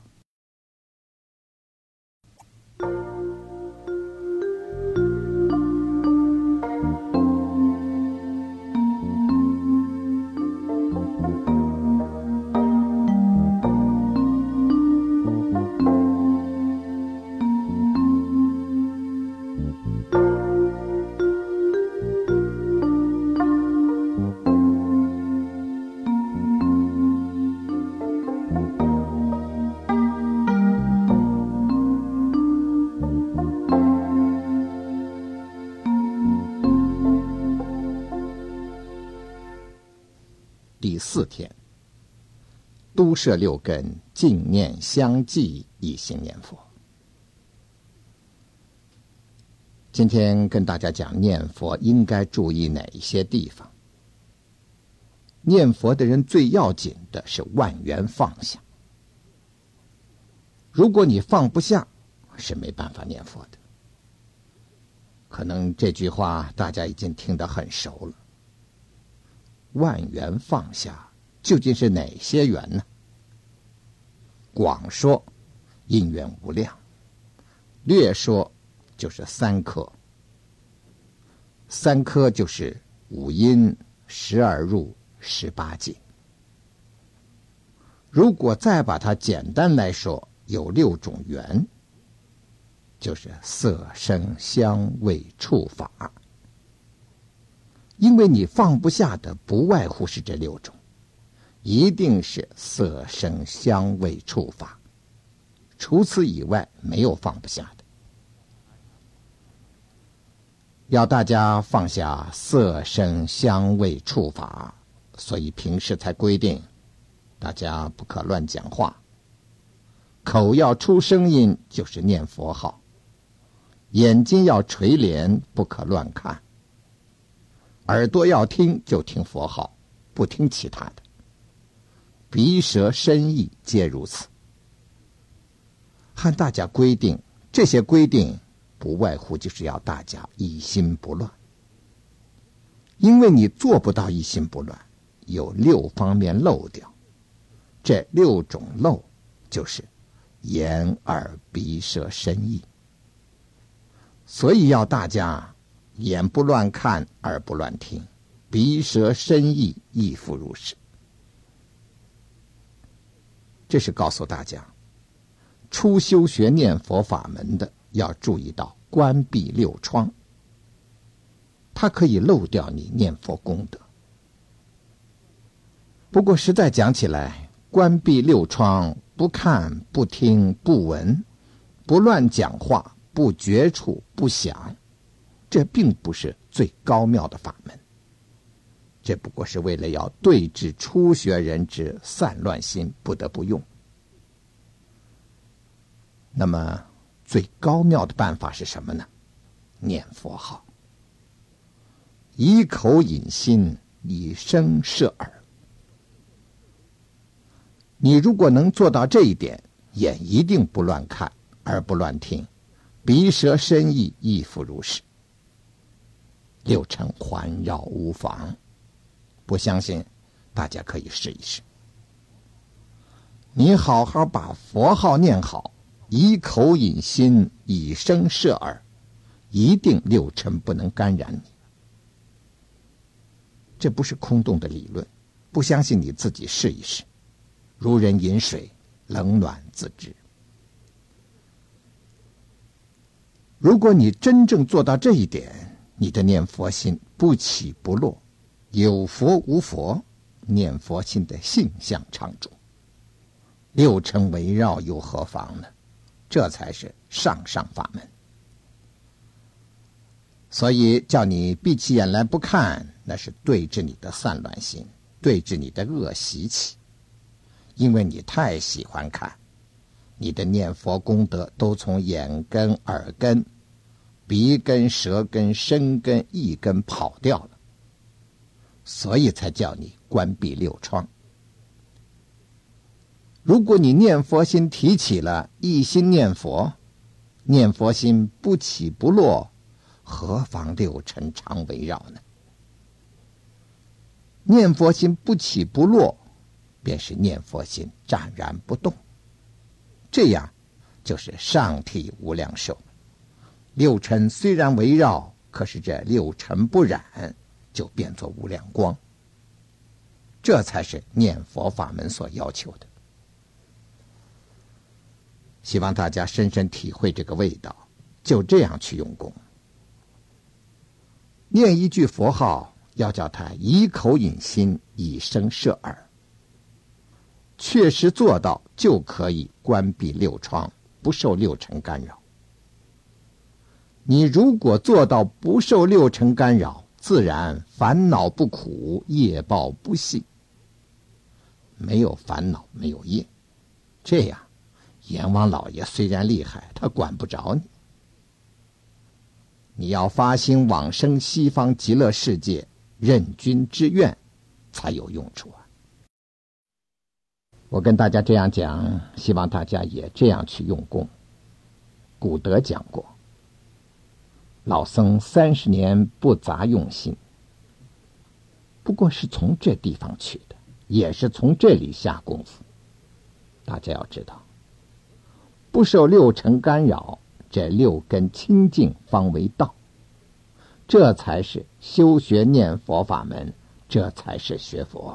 第4天，都摄6根，净念相继，一心念佛。今天跟大家讲念佛应该注意哪一些地方。念佛的人最要紧的是万缘放下。如果你放不下，是没办法念佛的。可能这句话大家已经听得很熟了。万缘放下究竟是哪些缘呢？广说因缘无量，略说就是3颗。3颗就是5因、12入、18境。如果再把它简单来说，有6种缘，就是色声香味触法。因为你放不下的不外乎是这6种，一定是色声香味触法，除此以外没有放不下的。要大家放下色声香味触法，所以平时才规定大家不可乱讲话，口要出声音就是念佛号，眼睛要垂帘不可乱看，耳朵要听就听佛号，不听其他的。鼻舌身意皆如此。和大家规定，这些规定不外乎就是要大家一心不乱。因为你做不到一心不乱，有6方面漏掉。这6种漏就是眼、耳、鼻、舌、身、意。所以要大家眼不乱看，耳不乱听，鼻舌身意亦复如是。这是告诉大家，初修学念佛法门的要注意到关闭6窗，它可以漏掉你念佛功德。不过实在讲起来，关闭6窗，不看不听不闻，不乱讲话，不觉处不想，这并不是最高妙的法门。这不过是为了要对治初学人之散乱心，不得不用。那么最高妙的办法是什么呢？念佛号，以口引心，以声摄耳。你如果能做到这一点，眼一定不乱看，耳不乱听，鼻舌身意亦复如是，6尘环绕无妨。不相信，大家可以试一试。你好好把佛号念好，以口引心，以声摄耳，一定6尘不能感染你。这不是空洞的理论，不相信你自己试一试。如人饮水，冷暖自知。如果你真正做到这一点，你的念佛心不起不落，有佛无佛， 念佛心的性相常住。六尘围绕又何妨呢？这才是上法门。所以叫你闭起眼来不看，那是对治你的散乱心，对治你的恶习气。因为你太喜欢看，你的念佛功德都从眼根、耳根、鼻根、舌根、身根、意根跑掉了，所以才叫你关闭六窗。如果你念佛心提起了，一心念佛，念佛心不起不落，何妨六尘常围绕呢？念佛心不起不落，便是念佛心湛然不动，这样就是上体无量寿。六尘虽然围绕，可是这六尘不染，就变作无量光。这才是念佛法门所要求的。希望大家深深体会这个味道，就这样去用功。念一句佛号，要叫他以口引心，以声摄耳，确实做到，就可以关闭六窗，不受六尘干扰。你如果做到不受六尘干扰，自然烦恼不苦，业报不细。没有烦恼，没有业，这样阎王老爷虽然厉害，他管不着你。你要发心往生西方极乐世界，任君之愿，才有用处啊。我跟大家这样讲，希望大家也这样去用功。古德讲过，老僧30年不杂用心，不过是从这地方去的，也是从这里下功夫。大家要知道，不受六尘干扰，这六根清净方为道，这才是修学念佛法门，这才是学佛。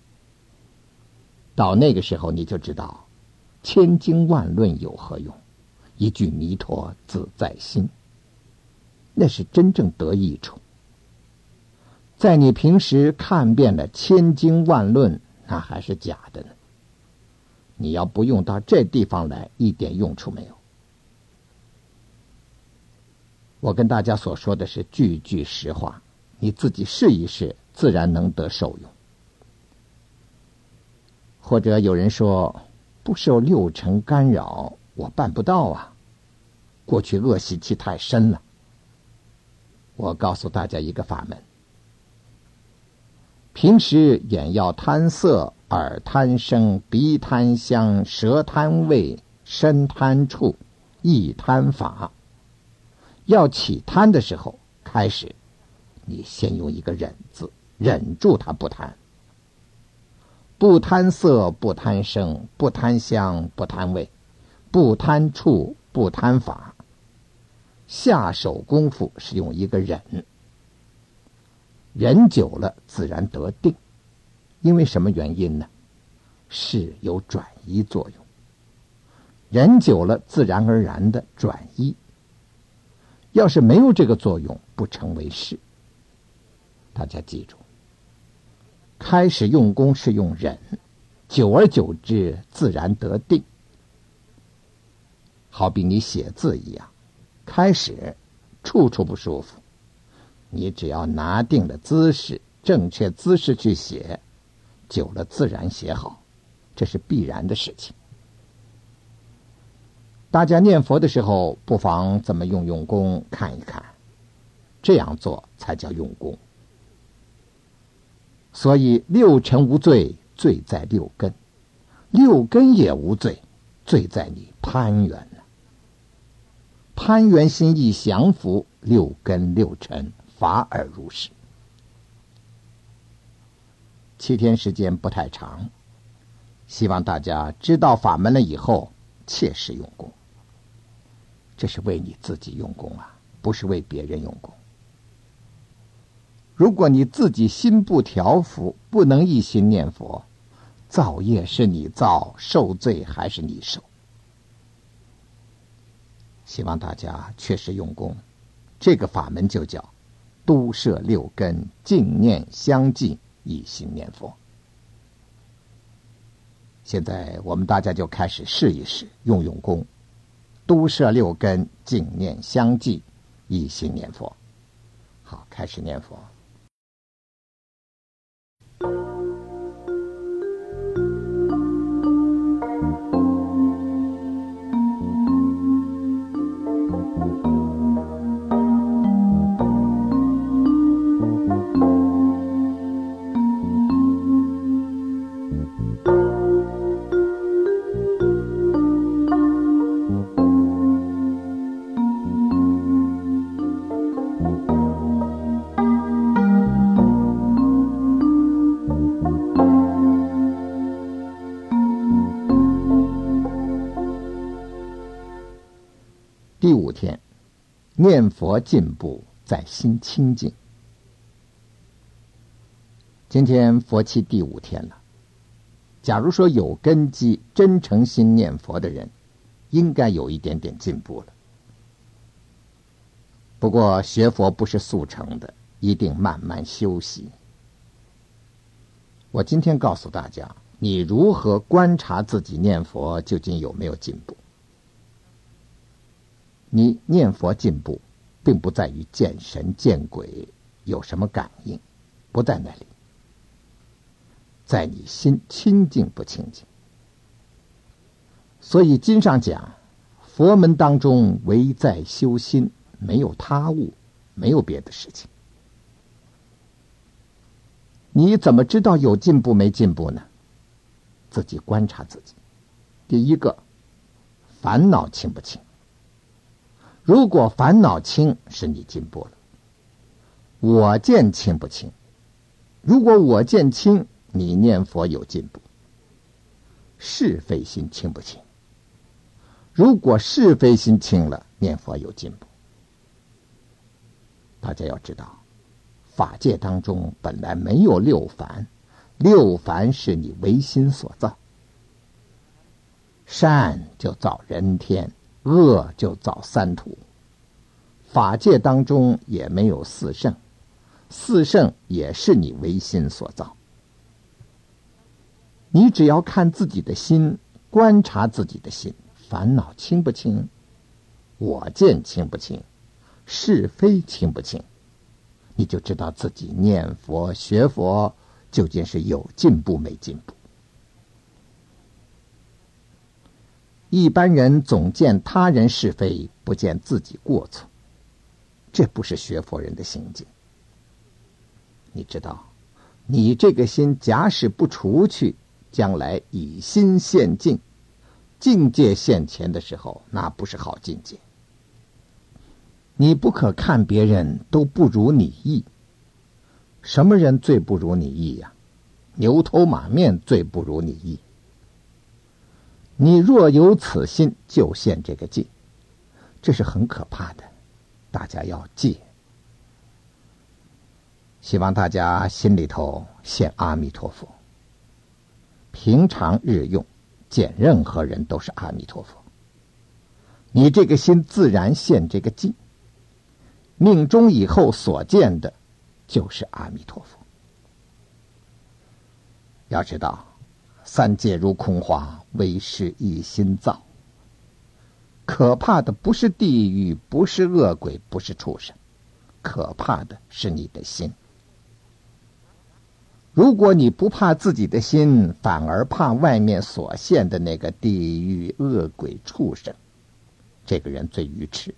到那个时候你就知道，千经万论有何用，一句弥陀自在心，那是真正得益处。在你平时看遍了千经万论，那还是假的呢。你要不用到这地方来，一点用处没有。我跟大家所说的是句句实话，你自己试一试，自然能得受用。或者有人说，不受六尘干扰，我办不到啊，过去恶习气太深了。我告诉大家一个法门，平时眼要贪色，耳贪声，鼻贪香，舌贪味，身贪触，意贪法。要起贪的时候，开始你先用一个忍字，忍住它不贪。不贪色，不贪声，不贪香，不贪味，不贪触，不贪法。下手功夫是用一个忍，忍久了自然得定。因为什么原因呢？是有转移作用，忍久了自然而然的转移。要是没有这个作用，不成为事。大家记住，开始用功是用忍，久而久之自然得定。好比你写字一样，开始处处不舒服，你只要拿定了姿势，正确姿势去写，久了自然写好，这是必然的事情。大家念佛的时候，不妨这么用功看一看，这样做才叫用功。所以六尘无罪，罪在六根；六根也无罪，罪在你攀缘呢。攀缘心一降服，六根六尘法尔如是。7天时间不太长，希望大家知道法门了以后，切实用功。这是为你自己用功啊，不是为别人用功。如果你自己心不调伏，不能一心念佛，造业是你造，受罪还是你受。希望大家确实用功，这个法门就叫都摄六根，净念相继，一心念佛。 现在我们大家就开始试一试，用用功，都摄六根，净念相继，一心念佛。好，开始念佛。第5天，念佛进步在心清净。今天佛期第5天了，假如说有根基、真诚心念佛的人，应该有一点点进步了。不过学佛不是速成的，一定慢慢修习。我今天告诉大家，你如何观察自己念佛究竟有没有进步。你念佛进步，并不在于见神见鬼有什么感应，不在那里，在你心清净不清净。所以经上讲，佛门当中唯在修心，没有他物，没有别的事情。你怎么知道有进步没进步呢？自己观察自己。第一个，烦恼轻不轻？如果烦恼轻，是你进步了。我见轻不轻？如果我见轻，你念佛有进步。是非心轻不轻？如果是非心轻了，念佛有进步。大家要知道，法界当中本来没有六凡，六凡是你唯心所造。善就造人天，恶就造三途。法界当中也没有四圣，四圣也是你唯心所造。你只要看自己的心，观察自己的心，烦恼轻不轻？我见轻不轻？是非轻不轻？你就知道自己念佛学佛究竟是有进步没进步。一般人总见他人是非，不见自己过错，这不是学佛人的行径。你知道，你这个心假使不除去，将来以心现境，境界现前的时候，那不是好境界。你不可看别人都不如你意。什么人最不如你意呀？牛头马面最不如你意。你若有此心，就现这个境，这是很可怕的，大家要戒。希望大家心里头现阿弥陀佛，平常日用见任何人都是阿弥陀佛，你这个心自然现这个境，命中以后所见的就是阿弥陀佛。要知道，三界如空花，唯是一心造。可怕的不是地狱，不是恶鬼，不是畜生，可怕的是你的心。如果你不怕自己的心，反而怕外面所现的那个地狱、恶鬼、畜生，这个人最愚痴。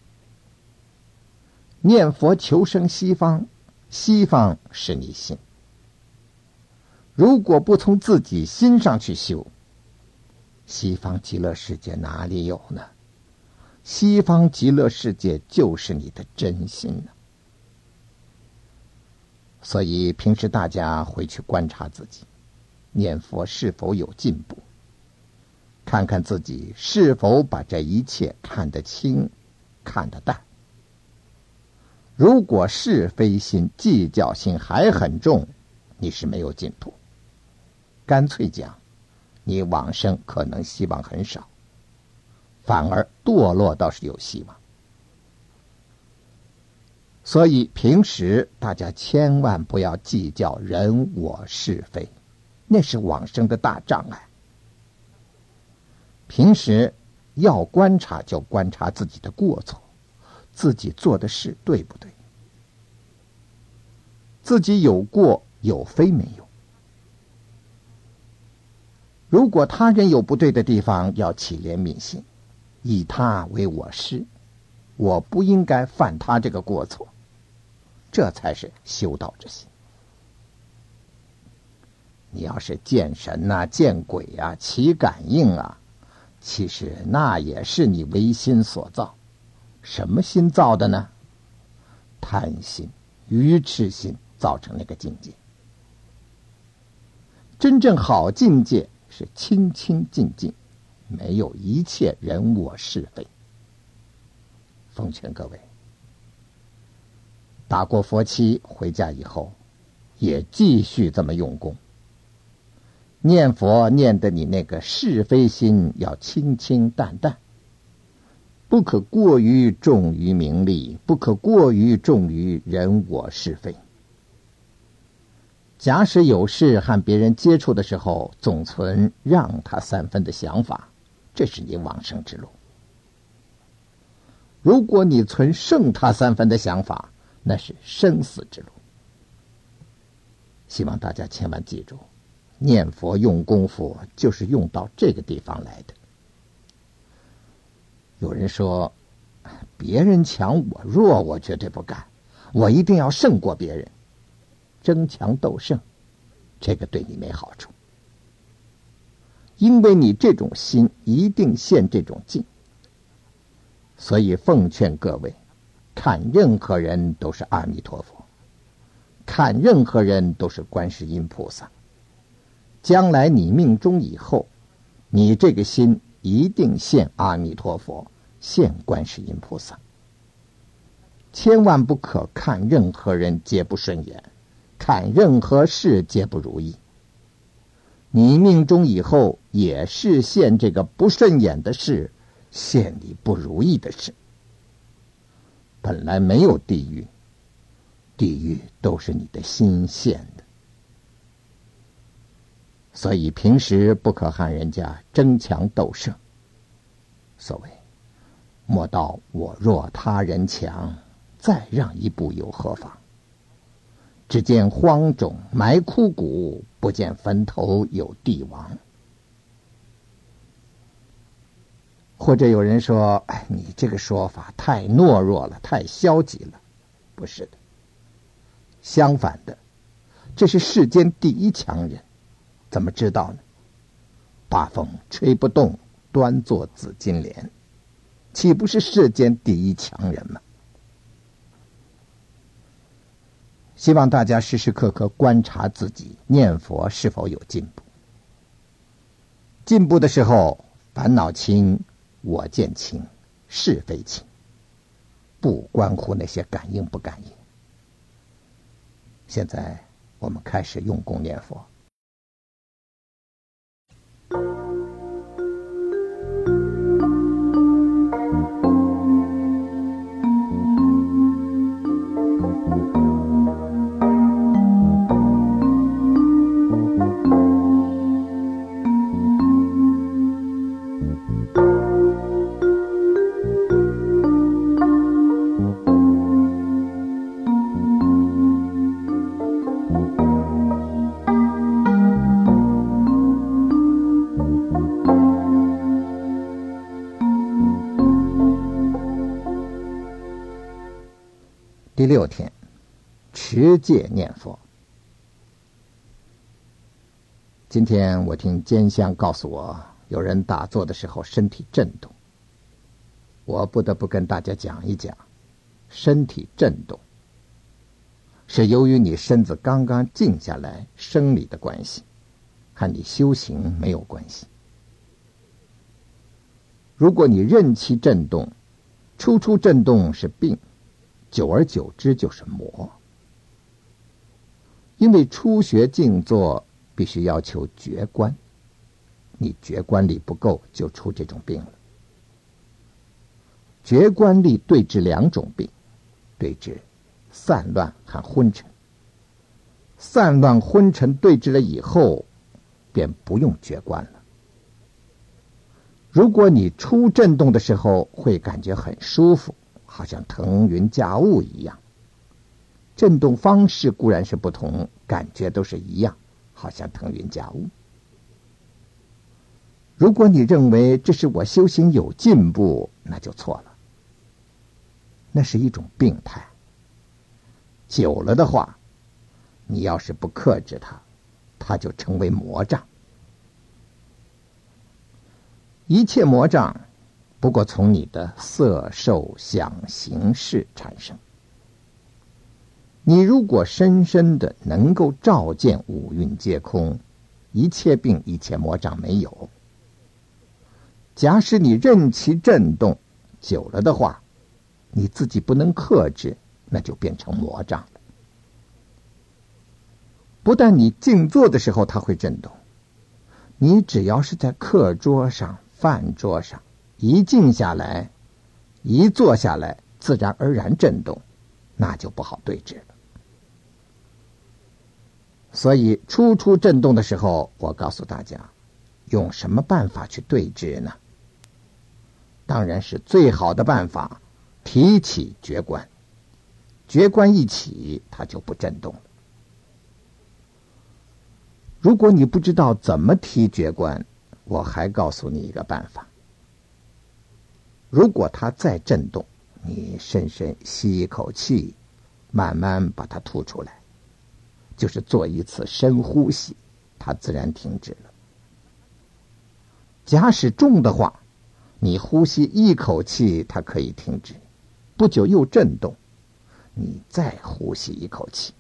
念佛求生西方，西方是你心。如果不从自己心上去修，西方极乐世界哪里有呢？西方极乐世界就是你的真心呢。所以平时大家回去观察自己，念佛是否有进步，看看自己是否把这一切看得清，看得淡。如果是非心、计较心还很重，你是没有进步。干脆讲，你往生可能希望很少，反而堕落倒是有希望。所以平时大家千万不要计较人我是非，那是往生的大障碍。 平时要观察就观察自己的过错，自己做的事对不对，自己有过有非没有。如果他人有不对的地方，要起怜悯心，以他为我师，我不应该犯他这个过错，这才是修道之心。你要是见神啊、见鬼啊、起感应啊，其实那也是你唯心所造。什么心造的呢？贪心、愚痴心造成那个境界。真正好境界是清清净净，没有一切人我是非。奉劝各位，打过佛七回家以后，也继续这么用功。念佛念的你那个是非心要清清淡淡，不可过于重于名利，不可过于重于人我是非。假使有事和别人接触的时候，总存让他3分的想法，这是你往生之路。如果你存胜他3分的想法，那是生死之路。希望大家千万记住，念佛用功夫就是用到这个地方来的。有人说，别人强我弱，我绝对不干，我一定要胜过别人，争强斗胜，这个对你没好处。因为你这种心一定现这种境，所以奉劝各位，看任何人都是阿弥陀佛，看任何人都是观世音菩萨。将来你命中以后，你这个心一定现阿弥陀佛，现观世音菩萨。千万不可看任何人皆不顺眼，看任何事皆不如意。你命中以后也是现这个不顺眼的事，现你不如意的事。本来没有地狱，地狱都是你的心现的。所以平时不可和人家争强斗胜。所谓莫道我弱他人强，再让一步有何妨？只见荒冢埋枯骨，不见坟头有帝王。或者有人说，你这个说法太懦弱了，太消极了。不是的，相反的，这是世间第一强人。怎么知道呢？八风吹不动，端坐紫金莲，岂不是世间第一强人吗？希望大家时时刻刻观察自己念佛是否有进步。进步的时候，烦恼轻，我见轻，是非轻，不关乎那些感应不感应。现在我们开始用功念佛。第6天，持戒念佛。今天我听监香告诉我，有人打坐的时候身体震动。我不得不跟大家讲一讲，身体震动是由于你身子刚刚静下来，生理的关系，和你修行没有关系。如果你任其震动，初初震动是病，久而久之就是魔。因为初学静坐必须要求觉观，你觉观力不够，就出这种病了。觉观力对治2种病，对治散乱和昏沉。散乱昏沉对治了以后，便不用觉观了。 如果你出震动的时候会感觉很舒服，好像腾云驾雾一样，震动方式固然是不同，感觉都是一样，好像腾云驾雾。如果你认为这是我修行有进步，那就错了，那是一种病态。久了的话，你要是不克制它，它就成为魔障。一切魔障不过从你的色受想行识产生。你如果深深的能够照见五蕴皆空，一切病一切魔障没有。假使你任其震动，久了的话，你自己不能克制，那就变成魔障了。不但你静坐的时候它会震动，你只要是在课桌上、饭桌上，一静下来，一坐下来，自然而然震动，那就不好对治了。所以初震动的时候，我告诉大家，用什么办法去对治呢？当然是最好的办法，提起觉观。觉观一起，它就不震动了。如果你不知道怎么提觉观，我还告诉你一个办法。如果它再震动，你深深吸一口气，慢慢把它吐出来，就是做一次深呼吸，它自然停止了。假使重的话，你呼吸一口气，它可以停止，不久又震动，你再呼吸一口气。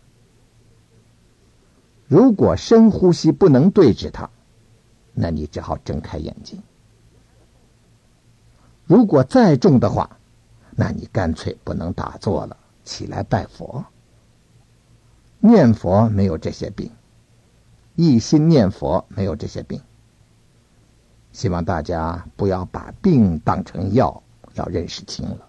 如果深呼吸不能对治它，那你只好睁开眼睛。如果再重的话，那你干脆不能打坐了，起来拜佛。念佛没有这些病，一心念佛没有这些病。希望大家不要把病当成药，要认识清了。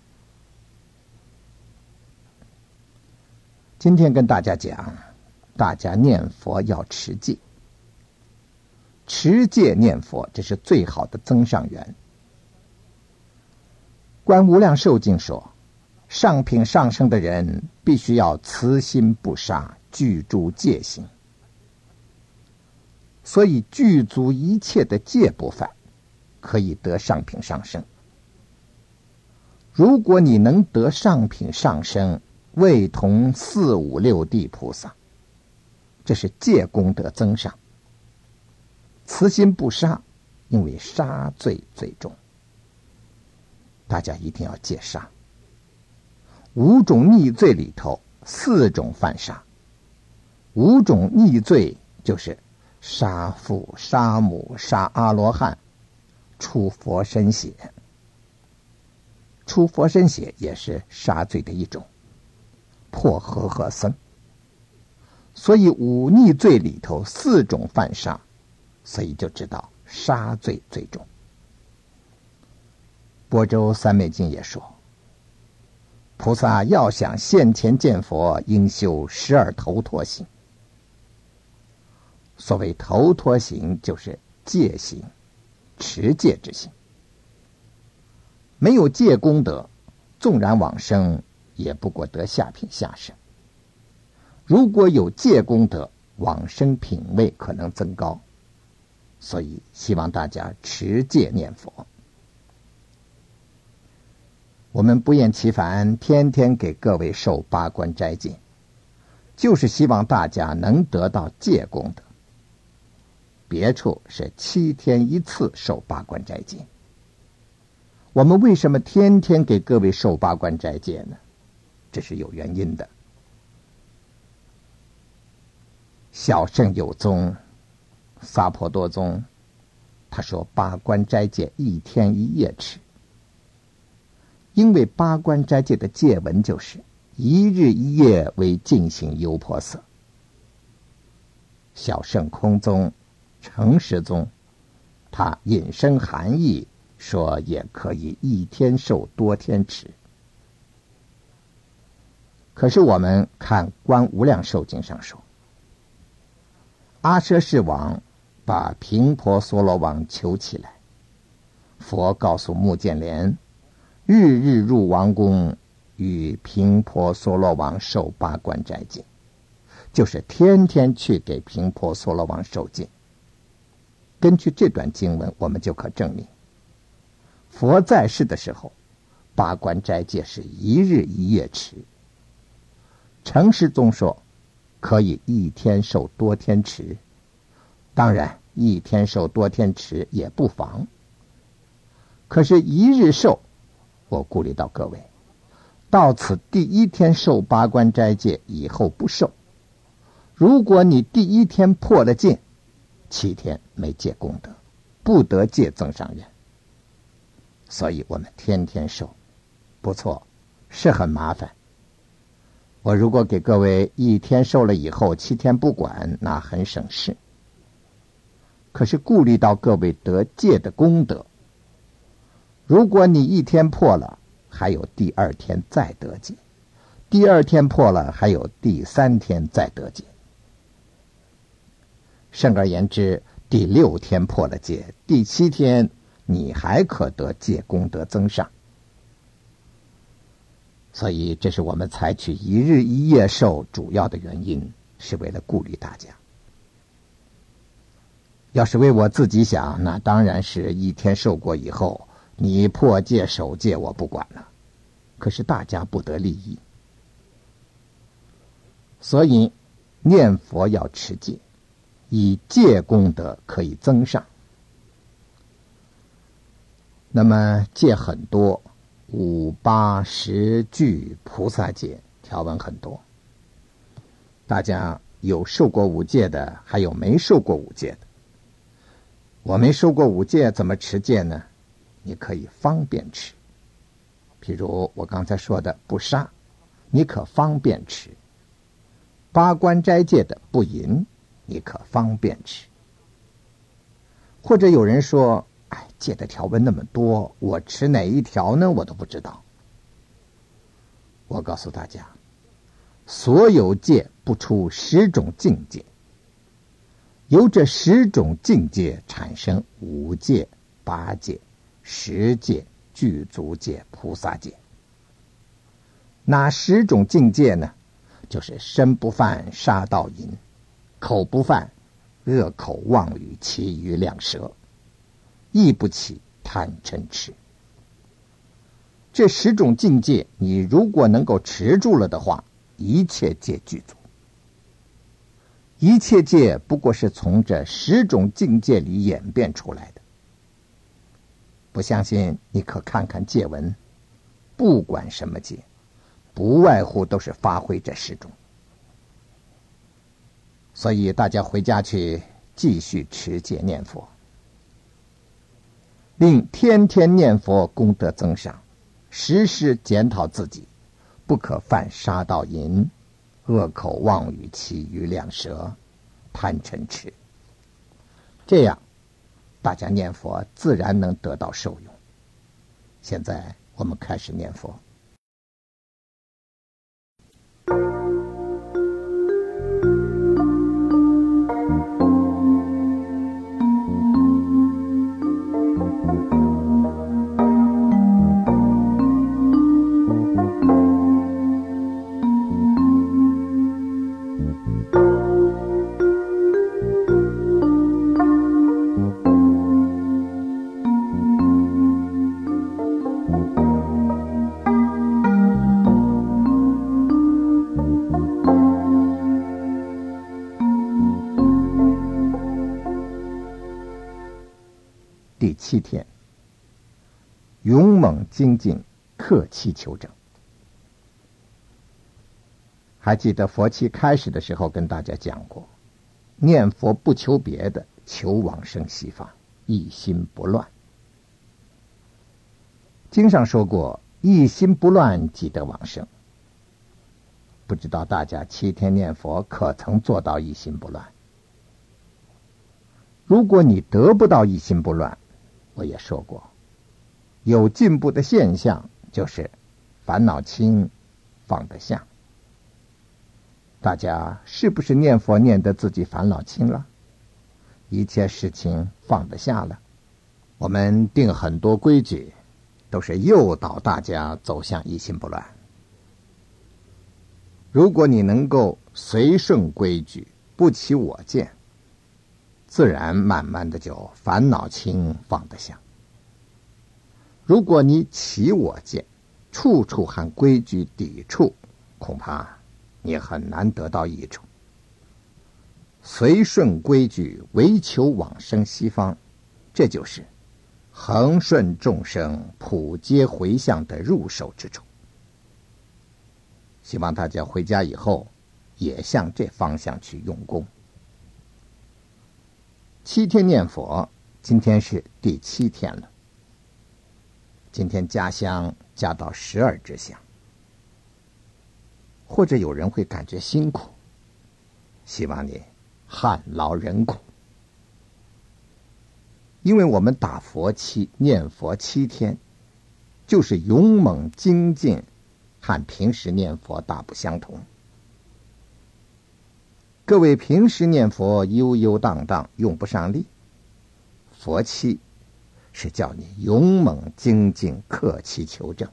今天跟大家讲，大家念佛要持戒。持戒念佛，这是最好的增上缘。观无量寿经说，上品上升的人必须要慈心不杀，具足戒行。所以具足一切的戒不犯，可以得上品上升。如果你能得上品上升，位同四五六地菩萨，这是戒功德增上。慈心不杀，因为杀罪最重，大家一定要戒杀。五种逆罪里头4种犯杀。5种逆罪就是杀父杀母杀阿罗汉，出佛身血。出佛身血也是杀罪的一种，破和合僧。所以5逆罪里头4种犯杀，所以就知道杀罪最重。般舟三昧经也说，菩萨要想现前见佛，应修12头陀行。所谓头陀行，就是戒行，持戒之行。没有戒功德，纵然往生，也不过得下品下生。如果有戒功德，往生品位可能增高。所以希望大家持戒念佛。我们不厌其烦，天天给各位受八关斋戒，就是希望大家能得到戒功德。别处是7天1次受八关斋戒，我们为什么天天给各位受八关斋戒呢？这是有原因的。小乘有宗萨婆多宗，他说八关斋戒1天1夜持，因为八关斋戒的戒文就是1日1夜为进行优婆塞。小乘空宗成实宗，他引申含义说也可以1天受多天持。可是我们看观无量寿经上说，阿阇世王把频婆娑罗王求起来， 佛告诉目犍连，日日入王宫，与频婆娑罗王受八关斋戒，就是天天去给频婆娑罗王受戒。根据这段经文，我们就可证明，佛在世的时候，八关斋戒是一日一夜持。陈世宗说，可以一天受多天持，当然一天受多天持也不妨。可是一日受，我顾虑到各位，到此第一天受八关斋戒，以后不受。如果你第一天破了戒，7天没戒功德，不得戒增上缘。所以我们天天受，不错，是很麻烦。我如果给各位一天受了以后7天不管，那很省事。可是顾虑到各位得戒的功德，如果你一天破了，还有第2天再得戒，第2天破了，还有第3天再得戒。甚而言之，第6天破了戒，第7天你还可得戒功德增上。所以这是我们采取一日一夜受主要的原因，是为了顾虑大家。要是为我自己想，那当然是一天受过以后，你破戒守戒我不管了，可是大家不得利益。所以念佛要持戒，以戒功德可以增上。那么戒很多，5、8、10具菩萨戒条文很多，大家有受过5戒的，还有没受过5戒的。我没受过5戒，怎么持戒呢？你可以方便持，譬如我刚才说的不杀，你可方便持；八关斋戒的不淫，你可方便持。或者有人说，戒的条文那么多，我持哪一条呢？我都不知道。我告诉大家，所有戒不出10种境界，由这10种境界产生5戒、8戒、10戒、具足戒、菩萨戒。哪10种境界呢？就是身不犯杀盗淫，口不犯恶口妄语绮语两舌，意不起贪嗔痴。这10种境界，你如果能够持住了的话，一切戒具足。一切戒不过是从这10种境界里演变出来的。不相信你可看看戒文，不管什么戒，不外乎都是发挥这10种。所以大家回家去继续持戒念佛，令天天念佛功德增上，时时检讨自己，不可犯杀盗淫、恶口妄语绮语两舌、贪嗔痴。这样大家念佛自然能得到受用。现在我们开始念佛。第7天，勇猛精进，克期求证。还记得佛期开始的时候跟大家讲过，念佛不求别的，求往生西方，一心不乱。经上说过，一心不乱即得往生。不知道大家7天念佛可曾做到一心不乱？如果你得不到一心不乱，我也说过，有进步的现象就是烦恼轻，放得下。大家是不是念佛念得自己烦恼轻了？一切事情放得下了？ 我们定很多规矩，都是诱导大家走向一心不乱。如果你能够随顺规矩，不起我见，自然慢慢的就烦恼轻，放得下。如果你起我见，处处和规矩抵触，恐怕你很难得到益处。随顺规矩，唯求往生西方，这就是恒顺众生，普皆回向的入手之处。希望大家回家以后也向这方向去用功。7天念佛，今天是第7天了。今天加香加到12支香，或者有人会感觉辛苦，希望你汗劳忍苦。因为我们打佛七念佛7天，就是勇猛精进，和平时念佛大不相同。各位平时念佛悠悠荡荡，用不上力，佛七是叫你勇猛精进，克期求证。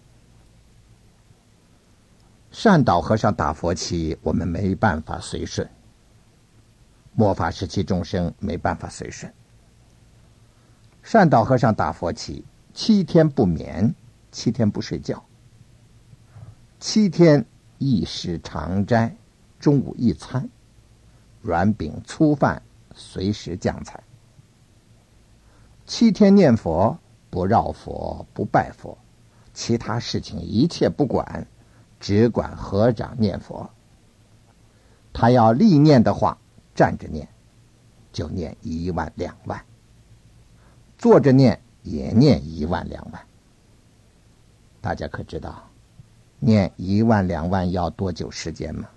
善导和尚打佛七，我们没办法随顺；末法时期众生没办法随顺。善导和尚打佛七，7天不眠，7天不睡觉，7天一食常斋，中午一餐，软饼粗饭随时酱菜。7天念佛，不绕佛，不拜佛，其他事情一切不管，只管合掌念佛。他要立念的话，站着念就念1万2万，坐着念也念1万2万。大家可知道念1万2万要多久时间吗？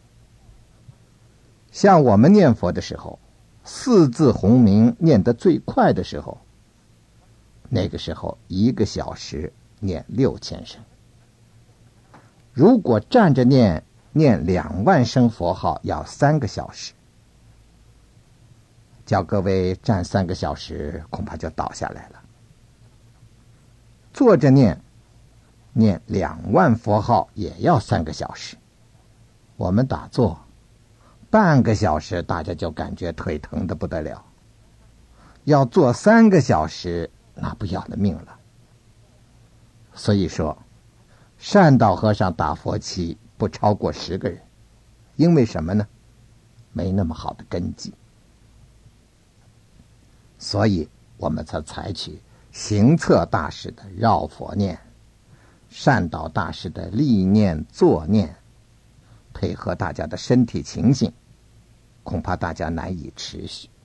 像我们念佛的时候，4字洪名念得最快的时候，那个时候1个小时念6000声。如果站着念2万声佛号要3个小时，叫各位站3个小时恐怕就倒下来了。坐着念2万佛号也要3个小时，我们打坐半个小时大家就感觉腿疼得不得了，要坐3个小时那不要了命了。所以说善导和尚打佛七不超过10个人，因为什么呢？没那么好的根基，所以我们才采取行测大师的绕佛念，善导大师的立念坐念，配合大家的身体情形，恐怕大家难以持续。